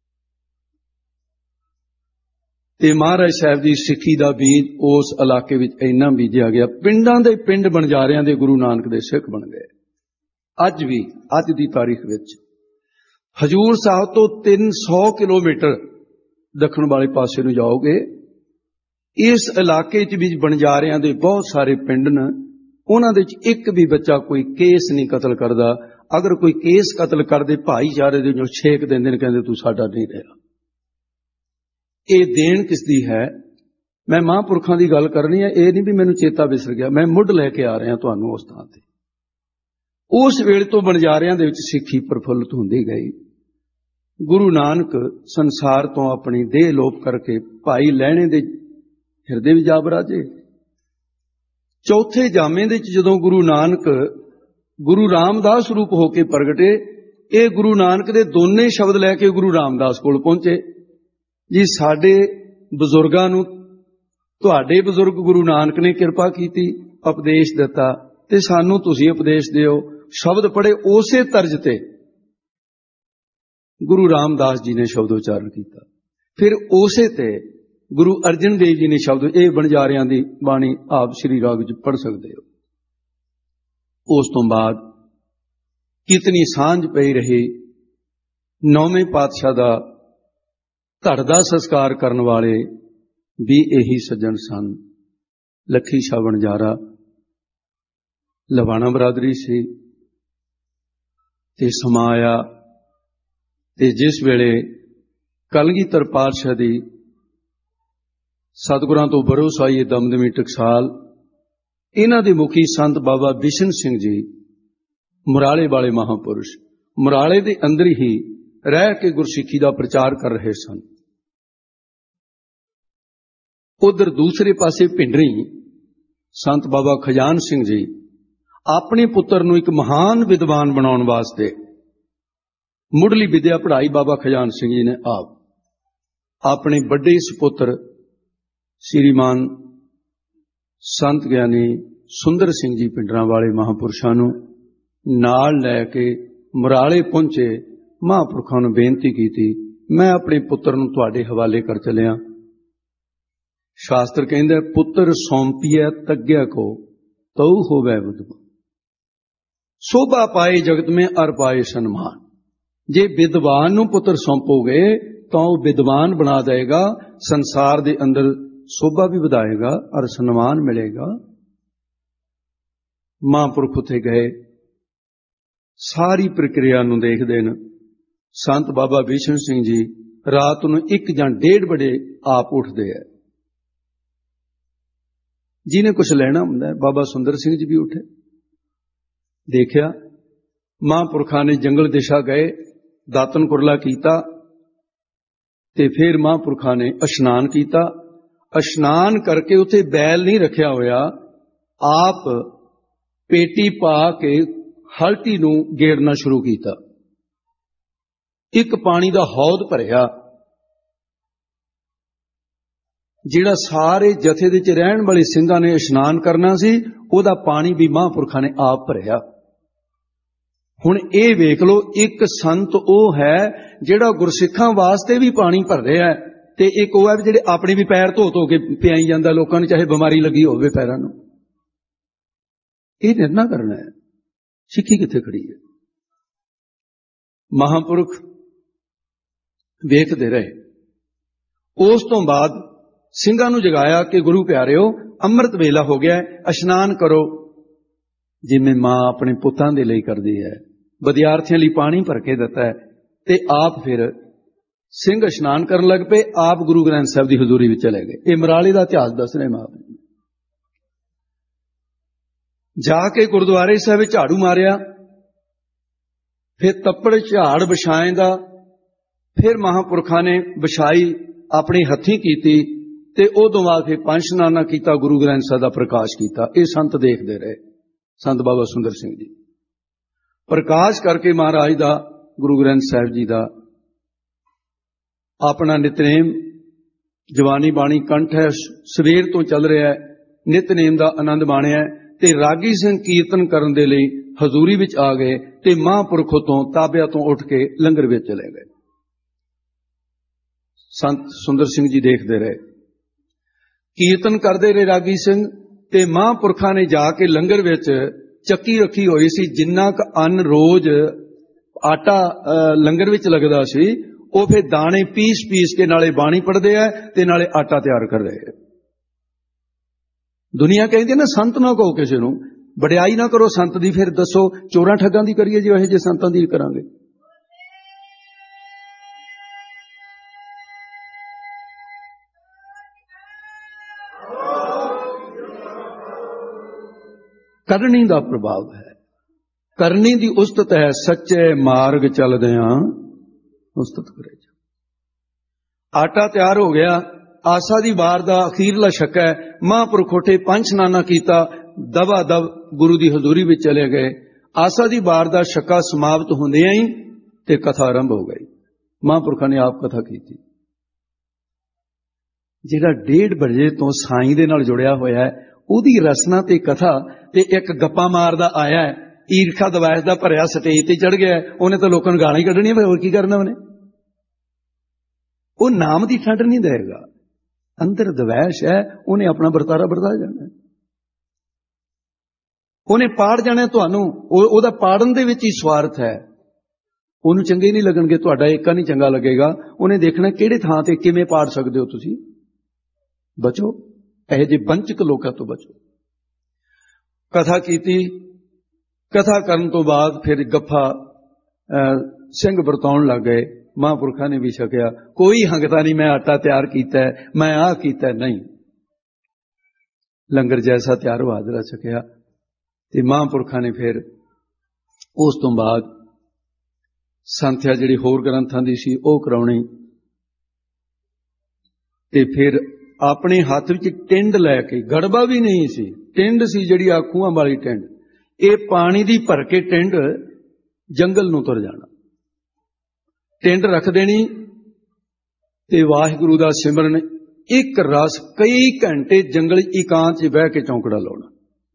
Speaker 1: ते महाराज साहब की सिक्खी का बीज उस इलाके में इन्ना बीजिया गया, पिंडां दे पिंड बनजारियां दे गुरु नानक दे सिख बन गए। अज भी अज की तारीख विच हजूर साहब तो 300 किलोमीटर दखण वाले पासे नूं जाओगे, इस इलाके च भी बनजारियां दे बहुत सारे पिंड न। उन्हां दे विच एक भी बच्चा कोई केस नहीं कतल करदा। अगर कोई केस कतल कर दे, भाईचारे दे जो छेक देंदे ने, कहंदे तू साडा नहीं रहा। ये देन किसदी है? मैं महापुरखां दी गल करनी है, ये नहीं भी मैनूं चेता विसर गया, मैं मुढ़ लैके आ रहा तुहानूं उस थां ते। उस वेले तो बनजारियां दे विच सिੱਖੀ प्रफुल्लित हुंदी गई। गुरु नानक संसार तो अपनी देह लोप करके भाई लहणे दे हिरदे विच जा बराजे। चौथे जामे दे जदों गुरु नानक गुरु रामदास रूप होके प्रगटे, ये गुरु नानक दे दोने शब्द लैके गुरु रामदास कोल पहुंचे जी, साडे बजुर्गां नूं तुहाडे बजुर्ग गुरु नानक ने किरपा कीती, उपदेश दिता, ते सानूं तुसीं उपदेश दिओ। शब्द पढ़े उसे तर्ज ते गुरु रामदास जी ने शब्द उच्चारण किया। फिर उसे ते गुरु अर्जन देव जी ने शब्द, ये बनजारियां दी बाणी आप श्री राग च पढ़ सकते हो। उस तो बाद कितनी सांझ पई रही। नौवें पातशाह दा धड़ दा संस्कार करन वाले भी यही सज्जन सन। लखी शाह बनजारा लवाणा बरादरी सी ते समाया। ते जिस वेले कलगीधर पातशाह दी सतगुरां तो भरोसा ये दमदमी टकसाल, इन्हां दे मुखी संत बाबा बिशन सिंह जी मुराले वाले महापुरुष मुराले दे अंदर ही रह के गुरसिੱਖੀ का प्रचार कर रहे सन। उधर दूसरे पासे भिंडरी संत बाबा खजान सिंह जी अपने पुत्र नूं एक महान विद्वान बनाउण वास्ते मुढ़ली विद्या पढ़ाई। बाबा खजान सिंह जी ने आप अपने बड़े सपुत्र श्रीमान संत ज्ञानी सुंदर सिंह जी पिंडरां वाले महापुरुषां नूं नाल लैके मुराले पहुंचे। महापुरखां नूं बेनती कीती, मैं अपने पुत्र नूं तुहाडे हवाले कर चलिया। शास्त्र कहंदा पुत्र सौंपिया तग्या को तऊ होवै विद्वान, शोभा पाए जगत में अर पाए सन्मान। जे विद्वान नूं पुत्र सौंपोगे तो वह विद्वान बना देगा, संसार दे अंदर शोभा भी वधाएगा और सम्मान मिलेगा। महापुरख उत्थे गए, सारी प्रक्रिया नूं देखदे न। संत बाबा बिशन सिंह जी रात नूं 1 ਜਾਂ 1:30 बजे आप उठते हैं। जिन्हें कुछ लेना हुंदा है, बाबा सुंदर सिंह जी भी उठे। देखिया महापुरखा ने जंगल दिशा गए, दातन कुरला कीता ते फिर महापुरखा ने इशनान कीता। इशनान करके उत्थे बैल नहीं रखिया होया, आप पेटी पा के हल्टी नूं गेड़ना शुरू कीता। एक पानी दा हौद भरिया, ਜਿਹੜਾ ਸਾਰੇ ਜਥੇ ਦੇ ਵਿੱਚ ਰਹਿਣ ਵਾਲੇ ਸਿੰਘਾਂ ਨੇ ਇਸ਼ਨਾਨ ਕਰਨਾ ਸੀ, ਉਹਦਾ ਪਾਣੀ ਵੀ ਮਹਾਂਪੁਰਖਾਂ ਨੇ ਆਪ ਭਰਿਆ। ਹੁਣ ਇਹ ਵੇਖ ਲਓ, ਇੱਕ ਸੰਤ ਉਹ ਹੈ ਜਿਹੜਾ ਗੁਰਸਿੱਖਾਂ ਵਾਸਤੇ ਵੀ ਪਾਣੀ ਭਰ ਰਿਹਾ ਹੈ, ਤੇ ਇੱਕ ਉਹ ਹੈ ਜਿਹੜੇ ਆਪਣੇ ਵੀ ਪੈਰ ਧੋ ਧੋ ਕੇ ਪਿਆਈ ਜਾਂਦਾ ਲੋਕਾਂ ਨੂੰ, ਚਾਹੇ ਬਿਮਾਰੀ ਲੱਗੀ ਹੋਵੇ ਪੈਰਾਂ ਨੂੰ। ਇਹ ਨਿਰਣਾ ਕਰਨਾ ਹੈ, ਸਿੱਖੀ ਕਿੱਥੇ ਖੜੀ ਹੈ। ਮਹਾਂਪੁਰਖ ਵੇਖਦੇ ਰਹੇ। ਉਸ ਤੋਂ ਬਾਅਦ ਸਿੰਘਾਂ ਨੂੰ ਜਗਾਇਆ ਕਿ ਗੁਰੂ ਪਿਆਰਿਓ, ਅੰਮ੍ਰਿਤ ਵੇਲਾ ਹੋ ਗਿਆ, ਇਸ਼ਨਾਨ ਕਰੋ, ਜਿਵੇਂ ਮਾਂ ਆਪਣੇ ਪੁੱਤਾਂ ਦੇ ਲਈ ਕਰਦੀ ਹੈ। ਵਿਦਿਆਰਥੀਆਂ ਲਈ ਪਾਣੀ ਭਰ ਕੇ ਦਿੱਤਾ ਹੈ, ਤੇ ਆਪ ਫਿਰ ਸਿੰਘ ਇਸ਼ਨਾਨ ਕਰਨ ਲੱਗ ਪਏ। ਆਪ ਗੁਰੂ ਗ੍ਰੰਥ ਸਾਹਿਬ ਦੀ ਹਜ਼ੂਰੀ ਵਿੱਚ ਚਲੇ ਗਏ। ਇਹ ਮਰਾਲੇ ਦਾ ਇਤਿਹਾਸ ਦੱਸ ਰਹੇ ਮਾਂ। ਜਾ ਕੇ ਗੁਰਦੁਆਰੇ ਸਾਹਿਬ ਵਿੱਚ ਝਾੜੂ ਮਾਰਿਆ, ਫਿਰ ਤੱਪੜ ਝਾੜ ਵਿਛਾਏ ਦਾ, ਫਿਰ ਮਹਾਂਪੁਰਖਾਂ ਨੇ ਵਿਛਾਈ, ਆਪਣੇ ਹੱਥੀਂ ਕੀਤੀ, ਤੇ ਉਦੋਂ ਬਾਅਦ ਫਿਰ ਪੰਜ ਇਸ਼ਨਾਨਾ ਕੀਤਾ, ਗੁਰੂ ਗ੍ਰੰਥ ਸਾਹਿਬ ਦਾ ਪ੍ਰਕਾਸ਼ ਕੀਤਾ। ਇਹ ਸੰਤ ਦੇਖਦੇ ਰਹੇ। ਸੰਤ ਬਾਬਾ ਸੁੰਦਰ ਸਿੰਘ ਜੀ ਪ੍ਰਕਾਸ਼ ਕਰਕੇ ਮਹਾਰਾਜ ਦਾ, ਗੁਰੂ ਗ੍ਰੰਥ ਸਾਹਿਬ ਜੀ ਦਾ ਆਪਣਾ ਨਿਤਨੇਮ, ਜਵਾਨੀ ਬਾਣੀ ਕੰਠ ਹੈ, ਸਵੇਰ ਤੋਂ ਚੱਲ ਰਿਹਾ ਹੈ, ਨਿਤਨੇਮ ਦਾ ਆਨੰਦ ਮਾਣਿਆ, ਤੇ ਰਾਗੀ ਸਿੰਘ ਕੀਰਤਨ ਕਰਨ ਦੇ ਲਈ ਹਜ਼ੂਰੀ ਵਿੱਚ ਆ ਗਏ, ਤੇ ਮਹਾਂਪੁਰਖੋਂ ਤੋਂ ਤਾਬਿਆਂ ਤੋਂ ਉੱਠ ਕੇ ਲੰਗਰ ਵਿੱਚ ਚਲੇ ਗਏ। ਸੰਤ ਸੁੰਦਰ ਸਿੰਘ ਜੀ ਦੇਖਦੇ ਰਹੇ, ਕੀਰਤਨ ਕਰਦੇ ਰਹੇ ਰਾਗੀ ਸਿੰਘ, ਤੇ ਮਹਾਂਪੁਰਖਾਂ ਨੇ ਜਾ ਕੇ ਲੰਗਰ ਵਿੱਚ ਚੱਕੀ ਰੱਖੀ ਹੋਈ ਸੀ। ਜਿੰਨਾ ਕੁ ਅੰਨ ਰੋਜ਼ ਆਟਾ ਲੰਗਰ ਵਿੱਚ ਲੱਗਦਾ ਸੀ, ਉਹ ਫਿਰ ਦਾਣੇ ਪੀਸ ਪੀਸ ਕੇ ਨਾਲੇ ਬਾਣੀ ਪੜ੍ਹਦੇ ਆ ਤੇ ਨਾਲੇ ਆਟਾ ਤਿਆਰ ਕਰ ਰਹੇ। ਦੁਨੀਆ ਕਹਿੰਦੀ ਨਾ, ਸੰਤ ਨਾ ਕਹੋ ਕਿਸੇ ਨੂੰ, ਵਡਿਆਈ ਨਾ ਕਰੋ ਸੰਤ ਦੀ, ਫਿਰ ਦੱਸੋ ਚੋਰਾਂ ਠੱਗਾਂ ਦੀ ਕਰੀਏ ਜੇ ਇਹੋ ਜਿਹੇ ਸੰਤਾਂ ਦੀ ਕਰਾਂਗੇ। ਕਰਨੀ ਦਾ ਪ੍ਰਭਾਵ ਹੈ, ਕਰਨੀ ਦੀ ਉਸਤਤ ਹੈ। ਸੱਚੇ ਮਾਰਗ ਚੱਲਦਿਆਂ ਉਸਤਤ ਕਰੇ। ਆਟਾ ਤਿਆਰ ਹੋ ਗਿਆ, ਆਸਾ ਦੀ ਵਾਰ ਦਾ ਅਖੀਰਲਾ ਛੱਕਾ ਹੈ। ਮਹਾਂਪੁਰਖ ਉੱਠੇ, ਪੰਜ ਇਸ਼ਨਾਨਾ ਕੀਤਾ, ਦਵਾ ਦਵ ਗੁਰੂ ਦੀ ਹਜ਼ੂਰੀ ਵਿੱਚ ਚਲੇ ਗਏ। ਆਸਾ ਦੀ ਵਾਰ ਦਾ ਛੱਕਾ ਸਮਾਪਤ ਹੁੰਦਿਆਂ ਹੀ ਤੇ ਕਥਾ ਆਰੰਭ ਹੋ ਗਈ। ਮਹਾਂਪੁਰਖਾਂ ਨੇ ਆਪ ਕਥਾ ਕੀਤੀ। ਜਿਹੜਾ 1:30 ਵਜੇ ਤੋਂ ਸਾਈਂ ਦੇ ਨਾਲ ਜੁੜਿਆ ਹੋਇਆ ਹੈ, ਉਹਦੀ ਰਸਨਾ ਤੇ ਕਥਾ, ਤੇ ਇੱਕ ਗੱਪਾਂ ਮਾਰਦਾ ਆਇਆ, ਈਰਖਾ ਦਵੈਸ਼ ਦਾ ਭਰਿਆ ਸਟੇਜ ਤੇ ਚੜ ਗਿਆ, ਉਹਨੇ ਤਾਂ ਲੋਕਾਂ ਨੂੰ ਗਾਲਾਂ ਹੀ ਕੱਢਣੀਆਂ, ਫਿਰ ਹੋਰ ਕੀ ਕਰਨਾ ਉਹਨੇ। ਉਹ ਨਾਮ ਦੀ ਠੰਡ ਨਹੀਂ ਦੇਗਾ, ਅੰਦਰ ਦਵੈਸ਼ ਹੈ, ਉਹਨੇ ਆਪਣਾ ਵਰਤਾਰਾ ਵਰਤਾ ਜਾਣਾ, ਉਹਨੇ ਪਾੜ ਜਾਣਾ ਤੁਹਾਨੂੰ। ਉਹਦਾ ਪਾੜਨ ਦੇ ਵਿੱਚ ਹੀ ਸਵਾਰਥ ਹੈ। ਉਹਨੂੰ ਚੰਗੇ ਨਹੀਂ ਲੱਗਣਗੇ, ਤੁਹਾਡਾ ਏਕਾ ਨਹੀਂ ਚੰਗਾ ਲੱਗੇਗਾ। ਉਹਨੇ ਦੇਖਣਾ ਕਿਹੜੇ ਥਾਂ ਤੇ ਕਿਵੇਂ ਪਾੜ ਸਕਦੇ ਹੋ ਤੁਸੀਂ। ਬਚੋ, ਇਹੋ ਜਿਹੇ ਵੰਚਕ ਲੋਕਾਂ ਤੋਂ ਬਚੋ। ਕਥਾ ਕੀਤੀ। ਕਥਾ ਕਰਨ ਤੋਂ ਬਾਅਦ ਫਿਰ ਗੱਫਾ ਸਿੰਘ ਵਰਤਾਉਣ ਲੱਗ ਗਏ। ਮਹਾਂਪੁਰਖਾਂ ਨੇ ਵੀ ਛਕਿਆ। ਕੋਈ ਹੰਗਤਾ ਨਹੀਂ ਮੈਂ ਆਟਾ ਤਿਆਰ ਕੀਤਾ, ਮੈਂ ਆਹ ਕੀਤਾ, ਨਹੀਂ। ਲੰਗਰ ਜੈਸਾ ਤਿਆਰ ਹੋ ਹਾਜ਼ਰਾ ਛਕਿਆ। ਤੇ ਮਹਾਂਪੁਰਖਾਂ ਨੇ ਫਿਰ ਉਸ ਤੋਂ ਬਾਅਦ ਸੰਥਿਆ ਜਿਹੜੀ ਹੋਰ ਗ੍ਰੰਥਾਂ ਦੀ ਸੀ ਉਹ ਕਰਾਉਣੀ। ਤੇ ਫਿਰ ਆਪਣੇ ਹੱਥ ਵਿੱਚ ਟਿੰਡ ਲੈ ਕੇ, ਗੜਬਾ ਵੀ ਨਹੀਂ ਸੀ, ਟਿੰਡ ਸੀ ਜਿਹੜੀ ਆ ਖੂਹਾਂ ਵਾਲੀ ਟਿੰਡ, ਇਹ ਪਾਣੀ ਦੀ ਭਰ ਕੇ ਟਿੰਡ ਜੰਗਲ ਨੂੰ ਤੁਰ ਜਾਣਾ। ਟਿੰਡ ਰੱਖ ਦੇਣੀ ਤੇ ਵਾਹਿਗੁਰੂ ਦਾ ਸਿਮਰਨ, ਇੱਕ ਰਸ ਕਈ ਘੰਟੇ ਜੰਗਲ ਇਕਾਂਤ 'ਚ ਬਹਿ ਕੇ ਚੌਂਕੜਾ ਲਾਉਣਾ।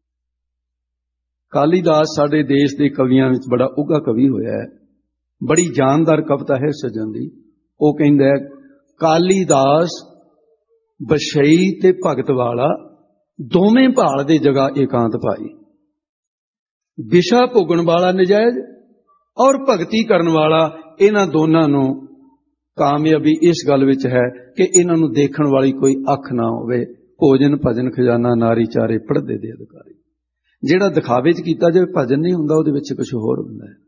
Speaker 1: ਕਾਲੀਦਾਸ ਸਾਡੇ ਦੇਸ਼ ਦੇ ਕਵੀਆਂ ਵਿੱਚ ਬੜਾ ਉੱਘਾ ਕਵੀ ਹੋਇਆ ਹੈ। ਬੜੀ ਜਾਨਦਾਰ ਕਵਿਤਾ ਹੈ ਸੱਜਣ ਦੀ। ਉਹ ਕਹਿੰਦਾ ਹੈ, ਕਾਲੀਦਾਸ ਬਸ਼ਈ ਤੇ ਭਗਤ ਵਾਲਾ ਦੋਵੇਂ ਭਾਲ ਦੇ ਜਗ੍ਹਾ ਇਕਾਂਤ ਪਾਈ। ਵਿਸ਼ਾ ਭੋਗਣ ਵਾਲਾ ਨਜਾਇਜ਼ ਔਰ ਭਗਤੀ ਕਰਨ ਵਾਲਾ, ਇਹਨਾਂ ਦੋਨਾਂ ਨੂੰ ਕਾਮਯਾਬੀ ਇਸ ਗੱਲ ਵਿੱਚ ਹੈ ਕਿ ਇਹਨਾਂ ਨੂੰ ਦੇਖਣ ਵਾਲੀ ਕੋਈ ਅੱਖ ਨਾ ਹੋਵੇ। ਭੋਜਨ ਭਜਨ ਖਜ਼ਾਨਾ ਨਾਰੀ ਚਾਰੇ ਪੜ੍ਹਦੇ ਦੇ ਅਧਿਕਾਰੀ। ਜਿਹੜਾ ਦਿਖਾਵੇ 'ਚ ਕੀਤਾ ਜਾਵੇ ਭਜਨ ਨਹੀਂ ਹੁੰਦਾ, ਉਹਦੇ ਵਿੱਚ ਕੁਝ ਹੋਰ ਹੁੰਦਾ ਹੈ।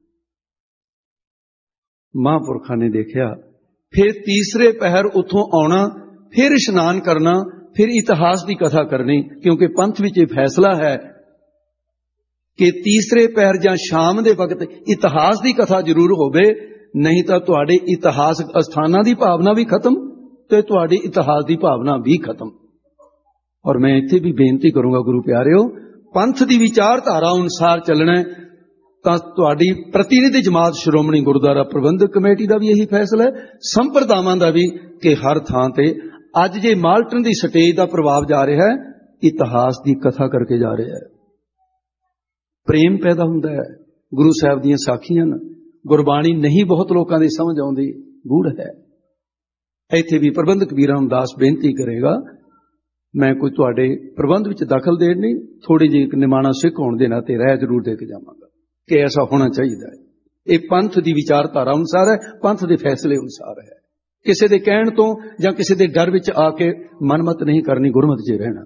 Speaker 1: ਮਹਾਂਪੁਰਖਾਂ ਨੇ ਦੇਖਿਆ। ਫਿਰ ਤੀਸਰੇ ਪਹਿਰ ਉੱਥੋਂ ਆਉਣਾ, ਫਿਰ ਇਸ਼ਨਾਨ ਕਰਨਾ, ਫਿਰ ਇਤਿਹਾਸ ਦੀ ਕਥਾ ਕਰਨੀ, ਕਿਉਂਕਿ ਪੰਥ ਵਿੱਚ ਇਹ ਫੈਸਲਾ ਹੈ ਕਿ ਤੀਸਰੇ ਪਹਿਰ ਜਾਂ ਸ਼ਾਮ ਦੇ ਵਕਤ ਇਤਿਹਾਸ ਦੀ ਕਥਾ ਜ਼ਰੂਰ ਹੋਵੇ, ਨਹੀਂ ਤਾਂ ਤੁਹਾਡੇ ਇਤਿਹਾਸਕ ਅਸਥਾਨਾਂ ਦੀ ਭਾਵਨਾ ਵੀ ਖਤਮ ਤੇ ਤੁਹਾਡੀ ਇਤਿਹਾਸ ਦੀ ਭਾਵਨਾ ਵੀ ਖਤਮ। ਔਰ ਮੈਂ ਇੱਥੇ ਵੀ ਬੇਨਤੀ ਕਰੂੰਗਾ, ਗੁਰੂ ਪਿਆਰਿਓ, ਪੰਥ ਦੀ ਵਿਚਾਰਧਾਰਾ ਅਨੁਸਾਰ ਚੱਲਣਾ ਤਾਂ ਤੁਹਾਡੀ ਪ੍ਰਤੀਨਿਧ ਜਮਾਤ ਸ਼੍ਰੋਮਣੀ ਗੁਰਦੁਆਰਾ ਪ੍ਰਬੰਧਕ ਕਮੇਟੀ ਦਾ ਵੀ ਇਹੀ ਫੈਸਲਾ ਹੈ, ਸੰਪਰਦਾਵਾਂ ਦਾ ਵੀ, ਕਿ ਹਰ ਥਾਂ ਤੇ ਅੱਜ ਜੇ ਮਾਲਟਨ ਦੀ ਸਟੇਜ ਦਾ ਪ੍ਰਭਾਵ ਜਾ ਰਿਹਾ ਹੈ, ਇਤਿਹਾਸ ਦੀ ਕਥਾ ਕਰਕੇ ਜਾ ਰਿਹਾ ਹੈ। ਪ੍ਰੇਮ ਪੈਦਾ ਹੁੰਦਾ ਹੈ। ਗੁਰੂ ਸਾਹਿਬ ਦੀਆਂ ਸਾਖੀਆਂ, ਗੁਰਬਾਣੀ ਨਹੀਂ ਬਹੁਤ ਲੋਕਾਂ ਦੀ ਸਮਝ ਆਉਂਦੀ, ਗੂੜ ਹੈ। ਇੱਥੇ ਵੀ ਪ੍ਰਬੰਧਕ ਵੀਰਾਂ ਨੂੰ ਦਾਸ ਬੇਨਤੀ ਕਰੇਗਾ, ਮੈਂ ਕੋਈ ਤੁਹਾਡੇ ਪ੍ਰਬੰਧ ਵਿੱਚ ਦਖਲ ਦੇਣ ਨਹੀਂ, ਥੋੜੀ ਜਿਹੀ ਇੱਕ ਨਿਮਾਣਾ ਸਿੱਖ ਹੋਣ ਦੇ ਨਾਤੇ ਰਾਏ ਜ਼ਰੂਰ ਦੇ ਕੇ ਜਾਵਾਂਗਾ ਕਿ ਐਸਾ ਹੋਣਾ ਚਾਹੀਦਾ ਹੈ। ਇਹ ਪੰਥ ਦੀ ਵਿਚਾਰਧਾਰਾ ਅਨੁਸਾਰ ਹੈ, ਪੰਥ ਦੇ ਫੈਸਲੇ ਅਨੁਸਾਰ ਹੈ। ਕਿਸੇ ਦੇ ਕਹਿਣ ਤੋਂ ਜਾਂ ਕਿਸੇ ਦੇ ਡਰ ਵਿੱਚ ਆ ਕੇ ਮਨਮਤ ਨਹੀਂ ਕਰਨੀ, ਗੁਰਮਤਿ 'ਚ ਰਹਿਣਾ।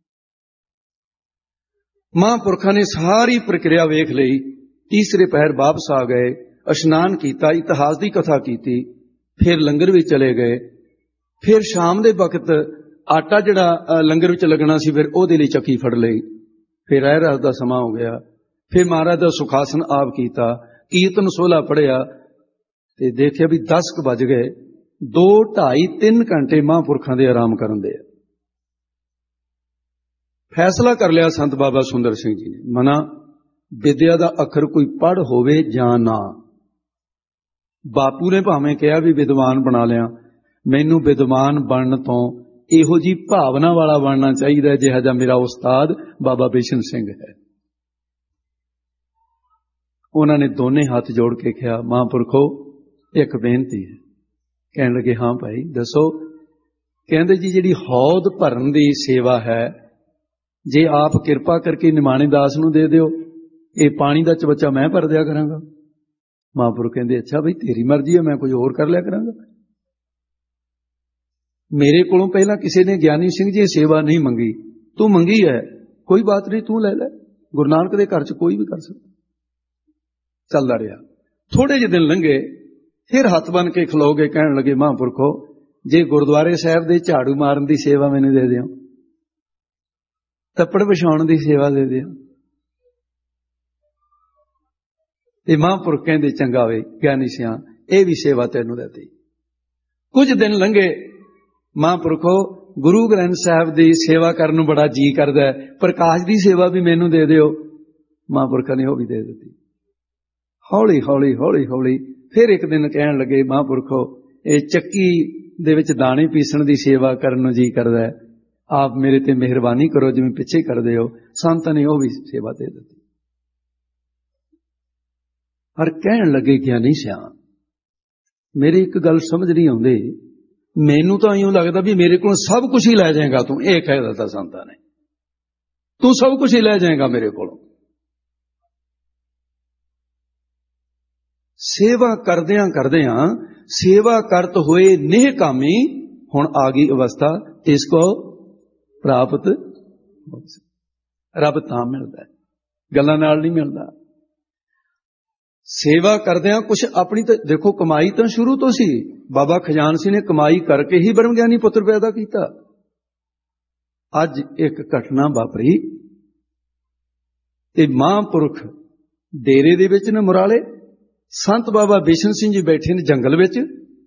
Speaker 1: ਮਹਾਂਪੁਰਖਾਂ ਨੇ ਸਾਰੀ ਪ੍ਰਕਿਰਿਆ ਵੇਖ ਲਈ, ਤੀਸਰੇ ਪਹਿਰ ਵਾਪਸ ਆ ਗਏ, ਇਸ਼ਨਾਨ ਕੀਤਾ, ਇਤਿਹਾਸ ਦੀ ਕਥਾ ਕੀਤੀ, ਫਿਰ ਲੰਗਰ ਵਿੱਚ ਚਲੇ ਗਏ। ਫਿਰ ਸ਼ਾਮ ਦੇ ਵਕਤ ਆਟਾ ਜਿਹੜਾ ਲੰਗਰ ਵਿੱਚ ਲੱਗਣਾ ਸੀ, ਫਿਰ ਉਹਦੇ ਲਈ ਚੱਕੀ ਫੜ ਲਈ। ਫਿਰ ਰਹਿਰਾਸ ਦਾ ਸਮਾਂ ਹੋ ਗਿਆ। ਫਿਰ ਮਹਾਰਾਜ ਦਾ ਸੁਖਾਸਨ ਆਪ ਕੀਤਾ, ਕੀਰਤਨ ਸੋਹਲਾ ਪੜਿਆ ਤੇ ਦੇਖਿਆ ਵੀ 10 ਕੁ ਵੱਜ ਗਏ। 2, 2.5, 3 ਘੰਟੇ ਮਹਾਂਪੁਰਖਾਂ ਦੇ ਆਰਾਮ ਕਰਨ ਦੇ। ਫੈਸਲਾ ਕਰ ਲਿਆ ਸੰਤ ਬਾਬਾ ਸੁੰਦਰ ਸਿੰਘ ਜੀ ਨੇ, ਮਨਾ ਵਿਦਿਆ ਦਾ ਅੱਖਰ ਕੋਈ ਪੜ੍ਹ ਹੋਵੇ ਜਾਂ ਨਾ। ਬਾਪੂ ਨੇ ਭਾਵੇਂ ਕਿਹਾ ਵੀ ਵਿਦਵਾਨ ਬਣਾ ਲਿਆ, ਮੈਨੂੰ ਵਿਦਵਾਨ ਬਣਨ ਤੋਂ ਇਹੋ ਜੀ ਭਾਵਨਾ ਵਾਲਾ ਬਣਨਾ ਚਾਹੀਦਾ ਜਿਹਾ ਜਿਹਾ ਮੇਰਾ ਉਸਤਾਦ ਬਾਬਾ ਬਿਸ਼ਨ ਸਿੰਘ ਹੈ। ਉਹਨਾਂ ਨੇ ਦੋਨੇ ਹੱਥ ਜੋੜ ਕੇ ਕਿਹਾ, ਮਹਾਂਪੁਰਖੋ ਇੱਕ ਬੇਨਤੀ ਹੈ। ਕਹਿਣ ਲੱਗੇ, ਹਾਂ ਭਾਈ ਦੱਸੋ। ਕਹਿੰਦੇ ਜੀ, ਜਿਹੜੀ ਹੌਦ ਭਰਨ ਦੀ ਸੇਵਾ ਹੈ, ਜੇ ਆਪ ਕਿਰਪਾ ਕਰਕੇ ਨਿਮਾਣੇ ਦਾਸ ਨੂੰ ਦੇ ਦਿਓ, ਇਹ ਪਾਣੀ ਦਾ ਚਵੱਚਾ ਮੈਂ ਭਰ ਦਿਆ ਕਰਾਂਗਾ। ਮਹਾਂਪੁਰਖ ਕਹਿੰਦੇ, ਅੱਛਾ ਬਈ ਤੇਰੀ ਮਰਜ਼ੀ ਹੈ, ਮੈਂ ਕੁਝ ਹੋਰ ਕਰ ਲਿਆ ਕਰਾਂਗਾ। ਮੇਰੇ ਕੋਲੋਂ ਪਹਿਲਾਂ ਕਿਸੇ ਨੇ ਗਿਆਨੀ ਸਿੰਘ ਜੀ ਇਹ ਸੇਵਾ ਨਹੀਂ ਮੰਗੀ, ਤੂੰ ਮੰਗੀ ਹੈ, ਕੋਈ ਬਾਤ ਨਹੀਂ, ਤੂੰ ਲੈ ਲੈ। ਗੁਰੂ ਨਾਨਕ ਦੇ ਘਰ 'ਚ ਕੋਈ ਵੀ ਕਰ ਸਕਦਾ। ਚੱਲਦਾ ਰਿਹਾ। ਥੋੜੇ ਜਿਹੇ ਦਿਨ ਲੰਘੇ, ਫਿਰ ਹੱਥ ਬਨ ਕੇ ਖਲੋ ਗਏ। ਕਹਿਣ ਲੱਗੇ, ਮਹਾਂਪੁਰਖੋ ਜੇ ਗੁਰਦੁਆਰੇ ਸਾਹਿਬ ਦੇ ਝਾੜੂ ਮਾਰਨ ਦੀ ਸੇਵਾ ਮੈਨੂੰ ਦੇ ਦਿਓ, ਤੱਪੜ ਵਿਛਾਉਣ ਦੀ ਸੇਵਾ ਦੇ ਦਿਓ। ਤੇ ਮਹਾਂਪੁਰਖ ਕਹਿੰਦੇ, ਚੰਗਾ ਵੇ ਗਿਆਨੀ ਸਿਆਂ, ਇਹ ਵੀ ਸੇਵਾ ਤੈਨੂੰ ਦਿੱਤੀ। ਕੁਝ ਦਿਨ ਲੰਘੇ। ਮਹਾਂਪੁਰਖੋ ਗੁਰੂ ਗ੍ਰੰਥ ਸਾਹਿਬ ਦੀ ਸੇਵਾ ਕਰਨ ਨੂੰ ਬੜਾ ਜੀ ਕਰਦਾ ਹੈ, ਪ੍ਰਕਾਸ਼ ਦੀ ਸੇਵਾ ਵੀ ਮੈਨੂੰ ਦੇ ਦਿਓ। ਮਹਾਂਪੁਰਖਾਂ ਨੇ ਉਹ ਵੀ ਦੇ ਦਿੱਤੀ। ਹੌਲੀ ਹੌਲੀ ਹੌਲੀ ਹੌਲੀ ਫਿਰ ਇੱਕ ਦਿਨ ਕਹਿਣ ਲੱਗੇ, ਮਹਾਂਪੁਰਖੋ ਇਹ ਚੱਕੀ ਦੇ ਵਿੱਚ ਦਾਣੇ ਪੀਸਣ ਦੀ ਸੇਵਾ ਕਰਨ ਨੂੰ ਜੀ ਕਰਦਾ ਹੈ, ਆਪ ਮੇਰੇ ਤੇ ਮਿਹਰਬਾਨੀ ਕਰੋ, ਜਿਵੇਂ ਪਿੱਛੇ ਕਰਦੇ ਹੋ। ਸੰਤਾਂ ਨੇ ਉਹ ਵੀ ਸੇਵਾ ਦੇ ਦਿੱਤੀ। ਪਰ ਕਹਿਣ ਲੱਗੇ, ਗਿਆਨੀ ਸਿਆਂ, ਮੇਰੀ ਇੱਕ ਗੱਲ ਸਮਝ ਨਹੀਂ ਆਉਂਦੀ, ਮੈਨੂੰ ਤਾਂ ਇਉਂ ਲੱਗਦਾ ਵੀ ਮੇਰੇ ਕੋਲ ਸਭ ਕੁਝ ਹੀ ਲੈ ਜਾਏਗਾ ਤੂੰ। ਇਹ ਕਹਿ ਦਿੱਤਾ ਸੰਤਾਂ ਨੇ, ਤੂੰ ਸਭ ਕੁਝ ਹੀ ਲੈ ਜਾਏਗਾ ਮੇਰੇ ਕੋਲੋਂ। ਸੇਵਾ ਕਰਦਿਆਂ ਕਰਦਿਆਂ ਸੇਵਾ ਕਰਤ ਹੋਏ ਨੇਹ ਕਾਮੀ, ਹੁਣ ਆ ਗਈ ਅਵਸਥਾ ਇਸ ਕੋ ਪ੍ਰਾਪਤ। ਰੱਬ ਤਾਂ ਮਿਲਦਾ, ਗੱਲਾਂ ਨਾਲ ਨਹੀਂ ਮਿਲਦਾ। ਸੇਵਾ ਕਰਦਿਆਂ ਕੁਛ ਆਪਣੀ ਤਾਂ ਦੇਖੋ, ਕਮਾਈ ਤਾਂ ਸ਼ੁਰੂ ਤੋਂ ਸੀ। ਬਾਬਾ ਖਜ਼ਾਨਸੀ ਨੇ ਕਮਾਈ ਕਰਕੇ ਹੀ ਬ੍ਰਹਮ ਗਿਆਨੀ ਪੁੱਤਰ ਪੈਦਾ ਕੀਤਾ। ਅੱਜ ਇੱਕ ਘਟਨਾ ਵਾਪਰੀ ਤੇ ਮਹਾਂਪੁਰਖ ਡੇਰੇ ਦੇ ਵਿੱਚ ਨੇ ਮੁਰਾਲੇ, ਸੰਤ ਬਾਬਾ ਬਿਸ਼ਨ ਸਿੰਘ ਜੀ ਬੈਠੇ ਨੇ ਜੰਗਲ ਵਿੱਚ।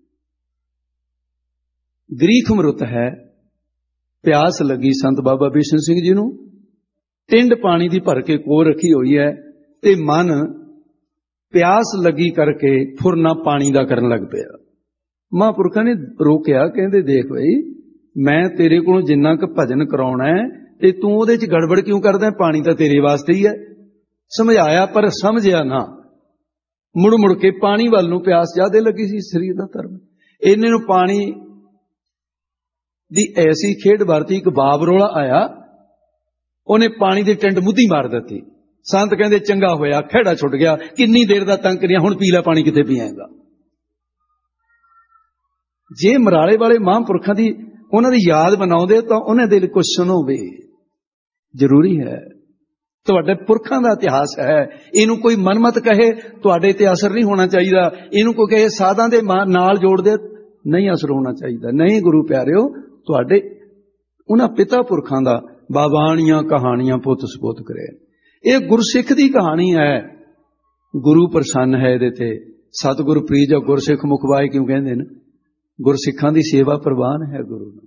Speaker 1: ਗ੍ਰੀਖ ਮਰੁੱਤ ਹੈ, ਪਿਆਸ ਲੱਗੀ ਸੰਤ ਬਾਬਾ ਬਿਸ਼ਨ ਸਿੰਘ ਜੀ ਨੂੰ। ਟਿੰਡ ਪਾਣੀ ਦੀ ਭਰ ਕੇ ਕੋਲ ਰੱਖੀ ਹੋਈ ਹੈ ਤੇ ਮਨ ਪਿਆਸ ਲੱਗੀ ਕਰਕੇ ਫੁਰਨਾ ਪਾਣੀ ਦਾ ਕਰਨ ਲੱਗ ਪਿਆ। ਮਹਾਂਪੁਰਖਾਂ ਨੇ ਰੋਕਿਆ, ਕਹਿੰਦੇ ਦੇਖ ਬਈ, ਮੈਂ ਤੇਰੇ ਕੋਲੋਂ ਜਿੰਨਾ ਕੁ ਭਜਨ ਕਰਾਉਣਾ ਹੈ ਤੇ ਤੂੰ ਉਹਦੇ 'ਚ ਗੜਬੜ ਕਿਉਂ ਕਰਦਾ? ਪਾਣੀ ਤਾਂ ਤੇਰੇ ਵਾਸਤੇ ਹੀ ਹੈ। ਸਮਝਾਇਆ ਪਰ ਸਮਝਿਆ ਨਾ। ਮੁੜ ਮੁੜ ਕੇ ਪਾਣੀ ਵੱਲ ਨੂੰ ਪਿਆਸ ਜ਼ਿਆਦਾ ਲੱਗੀ ਸੀ। ਸਰੀਰ ਦਾ ਧਰਮ ਇਹਨੇ ਨੂੰ ਪਾਣੀ ਦੀ ਐਸੀ ਖੇਡ ਵਰਤੀ, ਇੱਕ ਬਾਬਰੋਲਾ ਆਇਆ, ਉਹਨੇ ਪਾਣੀ ਦੀ ਟਿੰਡ ਮੁੱਧੀ ਮਾਰ ਦਿੱਤੀ। ਸੰਤ ਕਹਿੰਦੇ ਚੰਗਾ ਹੋਇਆ, ਖਹਿੜਾ ਛੁੱਟ ਗਿਆ, ਕਿੰਨੀ ਦੇਰ ਦਾ ਤੰਗ ਕਰਿਆ, ਹੁਣ ਪੀ ਲੈ ਪਾਣੀ, ਕਿੱਥੇ ਪੀਏਗਾ। ਜੇ ਮਰਾਲੇ ਵਾਲੇ ਮਹਾਂਪੁਰਖਾਂ ਦੀ ਉਹਨਾਂ ਦੀ ਯਾਦ ਬਣਾਉਂਦੇ ਤਾਂ ਉਹਨਾਂ ਦੇ ਲਈ ਕੁਝ ਸੁਣੋ ਵੀ ਜ਼ਰੂਰੀ ਹੈ। ਤੁਹਾਡੇ ਪੁਰਖਾਂ ਦਾ ਇਤਿਹਾਸ ਹੈ, ਇਹਨੂੰ ਕੋਈ ਮਨਮਤ ਕਹੇ ਤੁਹਾਡੇ ਤੇ ਅਸਰ ਨਹੀਂ ਹੋਣਾ ਚਾਹੀਦਾ। ਇਹਨੂੰ ਕੋਈ ਕਹੇ ਸਾਧਾਂ ਦੇ ਨਾਲ ਜੋੜ ਦੇ, ਨਹੀਂ ਅਸਰ ਹੋਣਾ ਚਾਹੀਦਾ। ਨਹੀਂ ਗੁਰੂ ਪਿਆਰਿਓ, ਤੁਹਾਡੇ ਉਹਨਾਂ ਪਿਤਾ ਪੁਰਖਾਂ ਦਾ ਬਾਬਾਣੀਆਂ ਕਹਾਣੀਆਂ ਪੁੱਤ ਸਪੁੱਤ ਕਰੇ। ਇਹ ਗੁਰਸਿੱਖ ਦੀ ਕਹਾਣੀ ਹੈ। ਗੁਰੂ ਪ੍ਰਸੰਨ ਹੈ ਇਹਦੇ ਤੇ। ਸਤਿਗੁਰ ਪ੍ਰੀਤ ਗੁਰਸਿੱਖ ਮੁਖਵਾਏ ਕਿਉਂ ਕਹਿੰਦੇ ਨੇ? ਗੁਰਸਿੱਖਾਂ ਦੀ ਸੇਵਾ ਪ੍ਰਵਾਨ ਹੈ ਗੁਰੂ ਨੂੰ।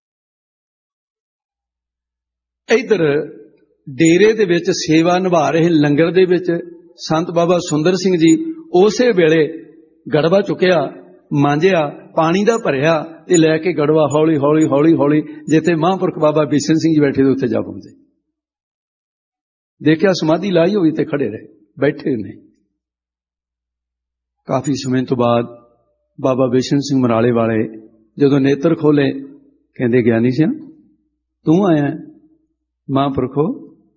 Speaker 1: ਇਧਰ ਡੇਰੇ ਦੇ ਵਿੱਚ ਸੇਵਾ ਨਿਭਾ ਰਹੇ ਲੰਗਰ ਦੇ ਵਿੱਚ ਸੰਤ ਬਾਬਾ ਸੁੰਦਰ ਸਿੰਘ ਜੀ ਉਸੇ ਵੇਲੇ ਗੜਵਾ ਚੁੱਕਿਆ। मांजिया पानी दा भरिया ते लैके गड़वा हौली हौली हौली हौली जिथे महापुरख बाबा बिशन सिंह जी बैठे उत्थे जा पहुंचे। देखिया समाधि लाई हुई ते खड़े रहे, बैठे ने। काफी समय तो बाद बाबा बिशन सिंह मराले वाले जदों नेत्र खोले, कहंदे ज्ञानी सिंह तू आया? महापुरखो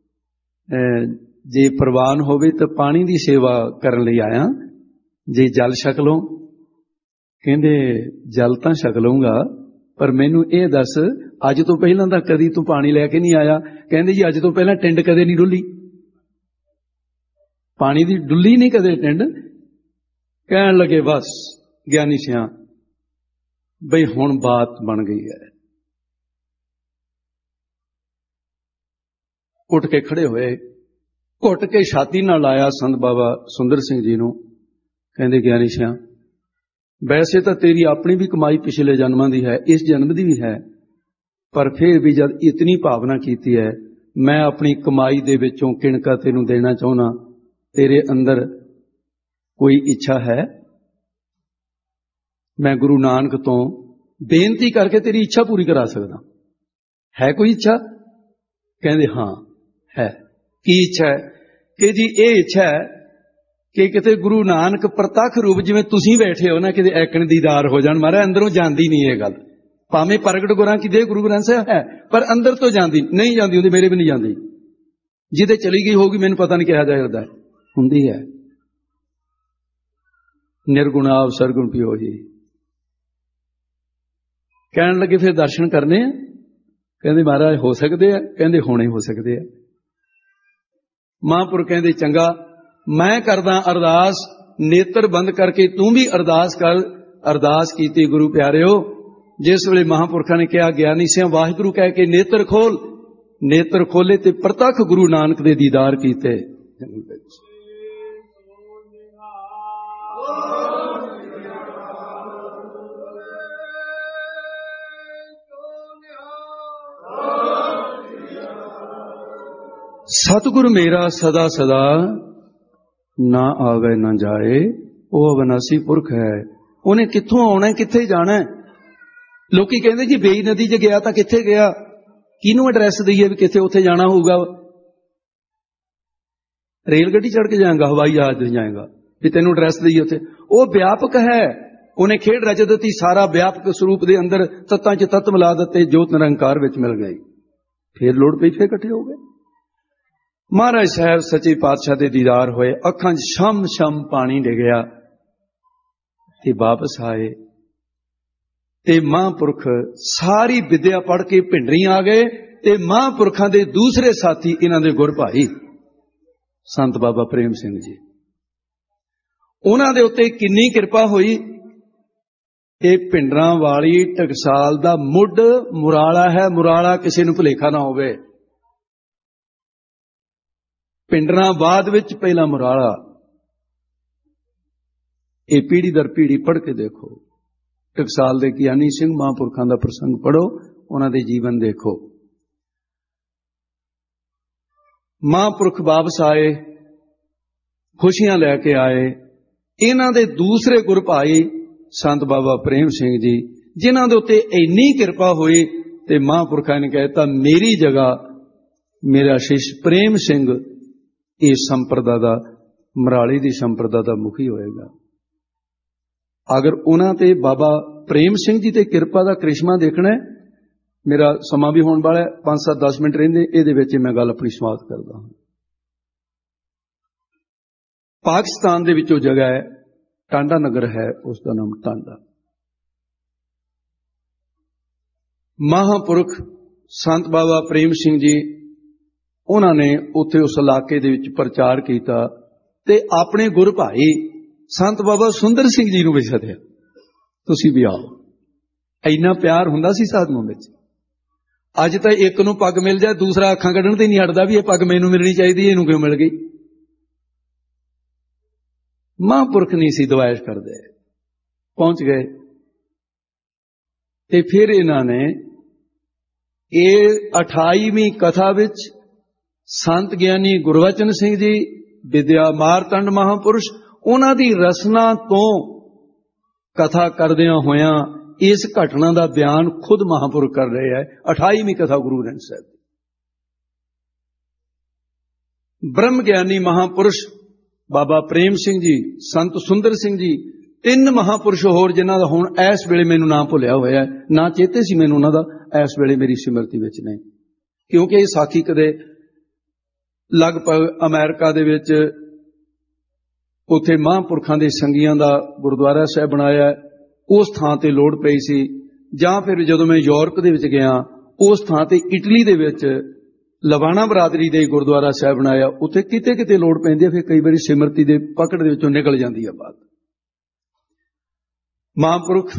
Speaker 1: जे प्रवान होवे तो पानी की सेवा करन लई आया, जे जल छक लो। कहंदे जल तां छक लूंगा, पर मैनू ये दस अज तो पहलां तां कदी तू पानी लैके नहीं आया। कहंदे जी अज तो पहलां टिंड कदे नहीं डुली, पानी दी डुली नहीं कदे टिंड। कहण लगे बस ज्ञानी सिंह बई हुण बात बन गई है। उठ के खड़े होए, घुट के छाती नाल लाया संत बाबा सुंदर सिंह जी नूं। कहंदे ज्ञानी सिंह वैसे तो तेरी अपनी भी कमाई पिछले जन्मां दी है, इस जन्म दी भी है, पर फिर भी जब इतनी भावना कीती है, मैं अपनी कमाई दे विचों किणका तेनू देना चाहुंदा। तेरे अंदर कोई इच्छा है? मैं गुरु नानक तो बेनती करके तेरी इच्छा पूरी करा सकदा, है कोई इच्छा? कहंदे हां है। की इच्छा है? कि जी ये इच्छा है कि किते गुरु नानक प्रतख रूप जिवें तुसीं बैठे हो ना, किते ऐकण दीदार हो जाण। महाराज अंदरों जांदी नहीं ये गल, भावें प्रगट गुरां की दे गुरु ग्रंथ साहिब है, पर अंदर तो जांदी नहीं, जांदी हुंदी, मेरे भी नहीं जांदी। जिदे चली गई होगी मैनूं पता नहीं किहा जा हिरदा हुंदी है। निर्गुण आप सरगुण पियो ही। कहण लगे फिर दर्शन करने हैं? कहंदे महाराज हो सकदे आ? कहंदे होणे हो सकदे आ। महापुर कहंदे चंगा मैं करदा अरदास, नेत्र बंद करके तू भी अरदास कर। अरदास कीती गुरु प्यारिओ। जिस वेले महापुरखां ने कहा ज्ञानी सिंह वाहिगुरू कह के नेत्र खोल, नेत्र खोले ते प्रतख गुरु नानक दे दीदार कीते। सतगुरु मेरा सदा सदा ना आवे ना जाए, वो अविनाशी पुरख है। उन्हें कित्थों आना, कित्थे जाना है? लोकी कहंदे जी बेई नदी च गया तां कित्थे गया, किहनूं एड्रैस दईए भी कित्थे उत्थे जाना होऊगा? रेल गड्डी चढ़ के जाएगा, हवाई जहाज से जाएगा, भी तेनों एड्रैस दईए उत्थे? वो व्यापक है, उन्हें खेड रच दित्ती, सारा व्यापक स्वरूप दे अंदर तत्तां च तत्त मिला दित्ते, जोत निरंकार विच मिल गई। फिर लोड़ पई, फिर इकट्ठे हो गए। महाराज साहब सच्चे पातशाह दे दीदार होए, अखां छम छम पानी डिगया ते वापस आए ते महापुरख सारी विद्या पढ़ के भिंडरी आ गए। ते महापुरखां दे दूसरे साथी इन्हां दे गुर भाई संत बाबा प्रेम सिंह जी, उन्हां दे उत्ते किन्नी किरपा हुई। ये भिंडरां वाली टकसाल दा मुੱਢ मुराला है। मुराला किसी नूं भुलेखा ना होवे, पिंडरां बाद विच पहला मुराला। ये पीढ़ी दर पीढ़ी पढ़ के देखो, टकसाल दे ज्ञानी सिंह महापुरखां दा प्रसंग पढ़ो, उन्हां दे जीवन देखो। महापुरख वापस आए, खुशियां लैके आए। इन्हां दे दूसरे गुर भाई संत बाबा प्रेम सिंह जी, जिन्हां दे उत्ते इन्नी किरपा हुई ते महापुरखां ने कहता मेरी जगह मेरा शिष्य प्रेम सिंह इस संप्रदा दा, मराली दी संप्रदा दा मुखी होएगा। अगर उन्हां ते बाबा प्रेम सिंह जी ते किरपा दा करिश्मा देखना है, मेरा समा भी होने वाला है, 5-7-10 मिनट रहिंदे, इहदे विच मैं गल अपनी समाप्त करदा हां। पाकिस्तान दे विचों जगह है टांडा नगर है, उसका नाम टांडा। महापुरख संत बाबा प्रेम सिंह जी उन्होंने उत्थे उस इलाके दे विच प्रचार किया ते अपने गुर भाई संत बाबा सुंदर सिंह जी नूं भी सद्दिया, तुसीं भी आओ। इन्ना प्यार हुंदा सी साधुओं विच। अज तां एक नूं पग मिल जाए, दूसरा अखां कढण ते नहीं हटदा भी ये पग मैनूं मिलनी चाहिदी, इहनूं क्यों मिल गई। महापुरख नहीं सी दवाइश करदे, पहुंच गए। ते फिर इन्हां ने ये 28वीं कथा विच संत ज्ञानी गुरबचन सिंह जी, विद्या मारतंड महापुरुष, उन्हां दी रसना तो कथा करदियां होयां इस घटना का बयान खुद महापुरुष कर रहे हैं। 28ਵੀਂ कथा गुरु ग्रंथ साहिब। ब्रह्म ज्ञानी महापुरुष बाबा प्रेम सिंह जी, संत सुंदर सिंह जी, 3 महापुरुष होर जिन्हां दा हुण इस वेले मैनूं नाम भुलिया होया है, ना चेते सी मैनूं उन्हां दा इस वेले मेरी सिमरती विच नहीं, क्योंकि ये साखी कदे लगभग अमेरिका दे विच उत्थे महापुरखां दे संगियां दा गुरुद्वारा साहिब बनाया, उस थां ते लोड़ पई सी, जां फिर जदों मैं यूरोप दे विच गया उस थां ते इटली दे विच लवाना बरादरी दे गुरुद्वारा साहिब बनाया, उत्थे किते किते लोड़ पैंदी है, फिर कई बारी सिमरती दे पकड़ दे विचों निकल जांदी है बात। महापुरुष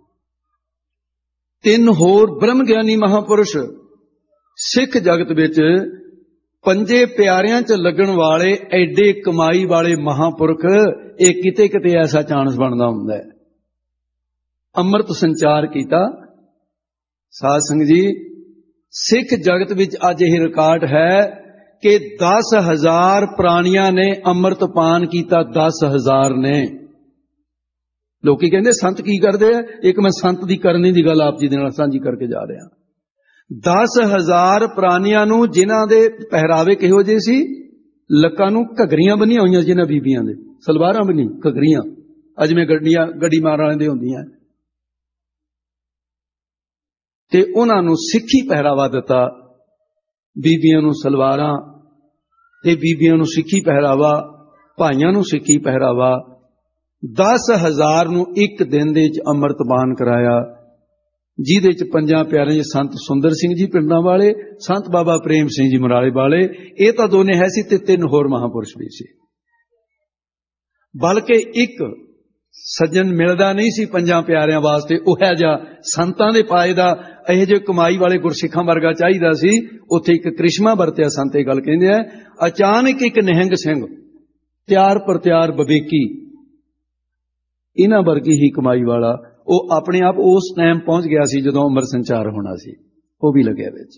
Speaker 1: 3 होर ब्रह्म ज्ञानी महापुरुष सिख जगत विच पंजे प्यारियां च लगन वाले एडे कमाई वाले महापुरुष ये किते किते ऐसा चांस बनता हुंदा है। अमृत संचार किया साध संगत जी, सिख जगत विच अज यह रिकॉर्ड है कि 10,000 प्राणियां ने अमृतपान किया। 10,000 ने। लोकी कहते संत की करते हैं, एक मैं संत की करने की गल आप जी दे नाल सांझी करके जा रहा। 10,000 प्राणियां नूं जिन्हां दे पहरावे किहो जे सी, लक्कां नूं घगरियां बन्नियां होईयां जिन्हां बीबियां दे, सलवारां बन्नी घगरियां अज में गड्डी मार वाले दे हुंदियां, ते उन्हां नूं सिੱਖੀ पहरावा दिता। बीबियां नूं सलवारां ते बीबियां नूं सिੱਖੀ पहरावा, भाइयां नूं सिੱਖੀ पहरावा। 10,000 नूं एक दिन दे विच अमृतपान कराया, जिहदे च 5 प्यारे संत सुंदर सिंह जी पिंडां वाले, संत बाबा प्रेम सिंह जी मराले वाले, ये तां दोने है सी, ते 3 होर महापुरुष भी सी। बल्कि एक सज्जन मिलदा नहीं सी 5 प्यारियां वास्ते, उह जा संतां दे पाए दा इहो जे कमाई वाले गुरसिखां वर्गा चाहीदा सी। उत्थे एक करिश्मा वरतिया, संत इह गल कहंदे आ, अचानक एक निहंग सिंह त्यार प्रत्यार बवेकी, इन्हां वर्गी ही कमाई वाला, वो अपने आप उस टाइम पहुंच गया सी जदों अमर संचार होना सी, वो भी लग्या विच।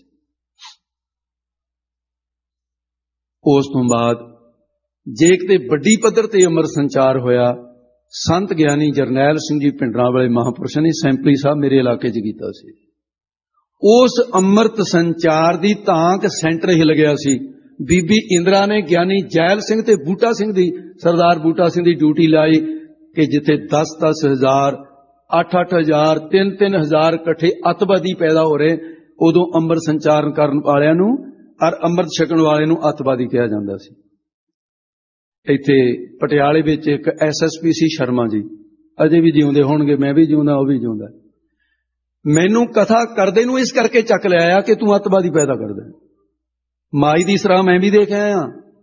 Speaker 1: उस तो बाद जे किते वड्डी पद्धर ते अमर संचार होया, संत ज्ञानी जरनैल सिंह जी पिंडरां वाले महापुरुष ने सैंपली साहब मेरे इलाके च कीता सी। उस अमृत संचार दी तांक सेंटर हिल गया सी। बीबी इंदिरा ने ज्ञानी जैल सिंह ते बूटा सिंह दी, सरदार बूटा सिंह दी ड्यूटी लाई कि जिथे 10-10 हज़ार 8-8 हज़ार 3-3 हज़ार इकट्ठे अतवादी पैदा हो रहे, उदों अमृत संचार करन वालियां नूं और अमृत छकण वाले नूं अतवादी कहा जांदा सी। इत्थे पटियाले विच एक SSP सी शर्मा जी, अजे भी जिउंदे होणगे, मैं भी जिउंदा, वो भी जिउंदा। मैनूं कथा करदे नूं इस करके चक लिया कि तूं अतवादी पैदा कर दे। माई दी सराह मैं भी देख आया,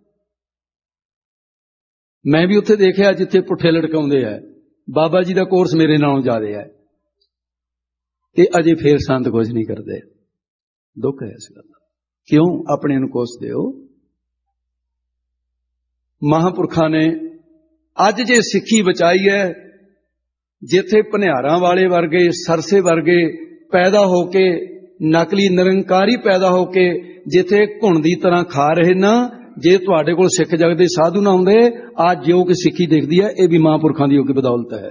Speaker 1: मैं भी उत्थे देखिया जिथे पुट्ठे लटकाउंदे है। बाबा जी दा कोर्स मेरे नालों ज्यादा है, ते अजे फिर संत कुछ नहीं करते। दुख है इस गल दा। क्यों अपने नूं कोसदे हो? महापुरखां ने अज जे सिੱਖੀ बचाई है, जिथे भनिहारां वाले वर्गे, सरसे वर्गे पैदा होके, नकली निरंकारी पैदा होके जिथे घुण दी तरह खा रहे ना, जे तुहाडे कोल सिख जगत दे साधु ना आउंदे, आज जो कि सिੱਖੀ दिखदी है, यह भी महापुरखां दी बदौलत है।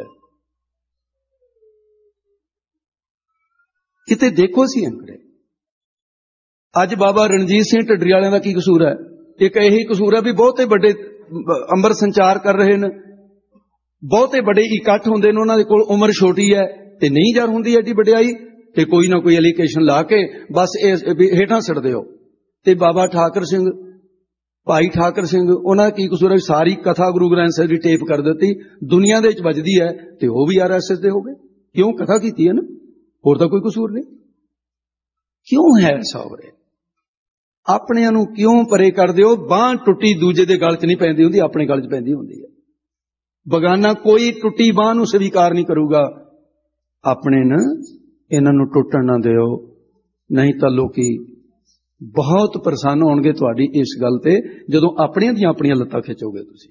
Speaker 1: किते देखो सी अंकड़े। अज बाबा रणजीत सिंह ढड्डरी वालियां दा की कसूर है? एक यही कसूर है भी बहुते बड़े अमृत संचार कर रहे हैं, बहुते बड़े इकट्ठ होंदे ने, उन्हां दे कोल उम्र छोटी है ते नहीं जर हुंदी एडी वडियाई, ते कोई ना कोई एलीगेशन ला के बस हेठां सड़दे हो। ते बाबा ठाकर सिंह, भाई ठाकर सिंह, उन्हां की कसूर है? सारी कथा गुरु ग्रंथ साहिब दी टेप कर दी, दुनिया दे विच वजदी है, ते वो भी RSS दे हो गए। क्यों? कथा कीती है ना, होर तां कोई कसूर नहीं। क्यों है सावरे? अपने नूं क्यों परे कर दिओ? बांह टुटी दूजे दे गल च नहीं पैंदी हुंदी, अपने गल च पैंदी हुंदी है। बगाना कोई टुटी बांह नूं स्वीकार नहीं करूगा। अपने न इन्हां नूं टुटण ना दिओ, नहीं तां लोकी बहुत प्रसन्न होणगे तुहाडी इस गल ते, जदों अपणियां दियां अपणियां लत्तां खिचोगे तुसीं।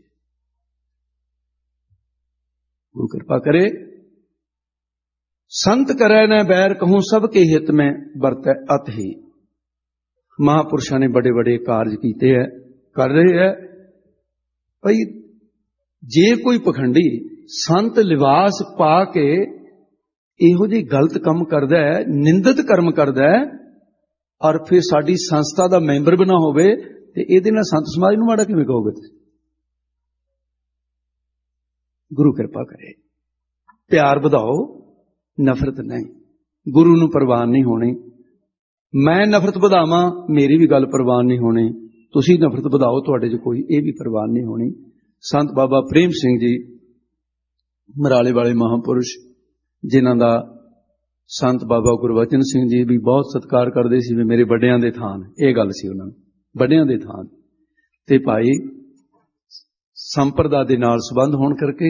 Speaker 1: गुरु कृपा करे। संत करे न बैर कहूं, सबके हित में बरतै अत ही। महापुरुषों ने बड़े बड़े कार्य किए है, कर रहे हैं। भाई जे कोई पखंडी संत लिबास पा के इहो जी गलत काम करदा है, निंदित कर्म करदा है, और फिर साडी संस्था दा मैंबर भी ना होवे ते इहदे नाल संत समाज नूं माड़ा किवें कहोगे? गुरु किरपा करे, प्यार वधाओ, नफरत नहीं। गुरु नूं प्रवान नहीं होनी। मैं नफरत वधावां, मेरी भी गल प्रवान नहीं होनी। तुसीं नफरत वधाओ, तुहाडे च कोई ये भी प्रवान नहीं होनी। संत बाबा प्रेम सिंह जी मराले वाले महापुरुष, जिन्हां दा संत बाबा गुरबचन सिंह जी भी बहुत सत्कार करते सी, भी मेरे वड्डियां दे थान, ये गल सी उन्हां नूं, वड्डियां दे थान। ते भाई संप्रदा दे नाल संबंध होण करके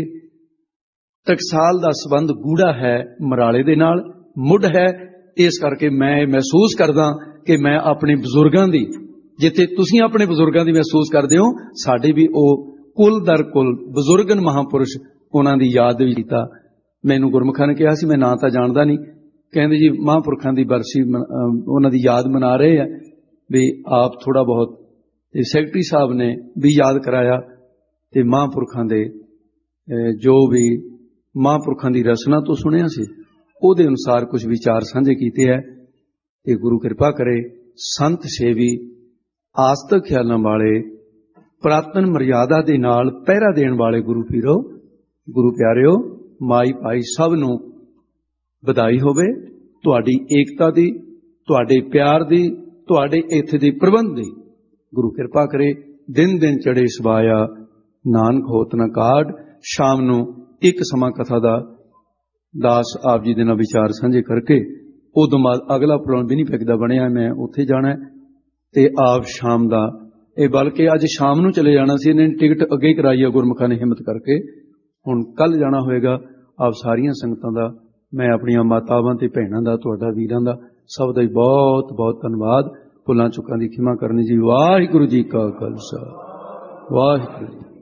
Speaker 1: टकसाल दा संबंध गूढ़ा है मराले दे नाल, मुढ़ है। इस करके मैं महसूस करदा कि मैं अपने बजुर्गों की, जिथे तुसीं अपने बजुर्गों की महसूस करते हो, साडे भी वो कुल दर कुल बजुर्गन महापुरुष उन्हां दी याद भी कीता। मैनूं गुरमुखां ने कहा सी, मैं ना तां जाणदा नहीं, कहंदे जी महापुरखां दी बरसी उन्हां दी याद मना रहे हैं, भी आप थोड़ा बहुत। सैकटरी साहब ने भी याद कराया, ते महापुरखां दे जो भी महापुरखां दी रचना तो सुनिया सी, ਉਹਦੇ अनुसार कुछ विचार साझे कीते है। ते गुरु किरपा करे, संत सेवी, आस्तिक ख्यालां वाले, पुरातन मर्यादा दे नाल पहरा देण वाले गुरु पीरो, गुरु प्यारिओ, माई भाई सब नूं ਵਧਾਈ होवे तुहाडी एकता दी, तुहाडे प्यार दी, तुहाडे इत्थे दे प्रबंध दी। गुरु किरपा करे, दिन दिन चढ़े सवाया, नानक होत न काढ़। शाम नूं एक समां कथा दा दास आप जी दे नाल विचार साझे करके उदों बाद अगला प्रोग्राम भी नहीं पैकदा बनिया, मैं उत्थे जाना ते आप शाम दा ये, बल्कि अज शाम नूं चले जाना सी, इन्हां ने टिकट अगे ही कराई है गुरमुखां ने हिम्मत करके, हुण कल जाना होएगा। आप सारियां संगतां दा, मैं अपनियां मातावां ते भैणां दा, तुहाडा वीरां दा, सब दा बहुत बहुत धन्नवाद। भुलां चुकां दी खिमा करनी जी। वाहिगुरू जी का खालसा, वाहिगुरू जी।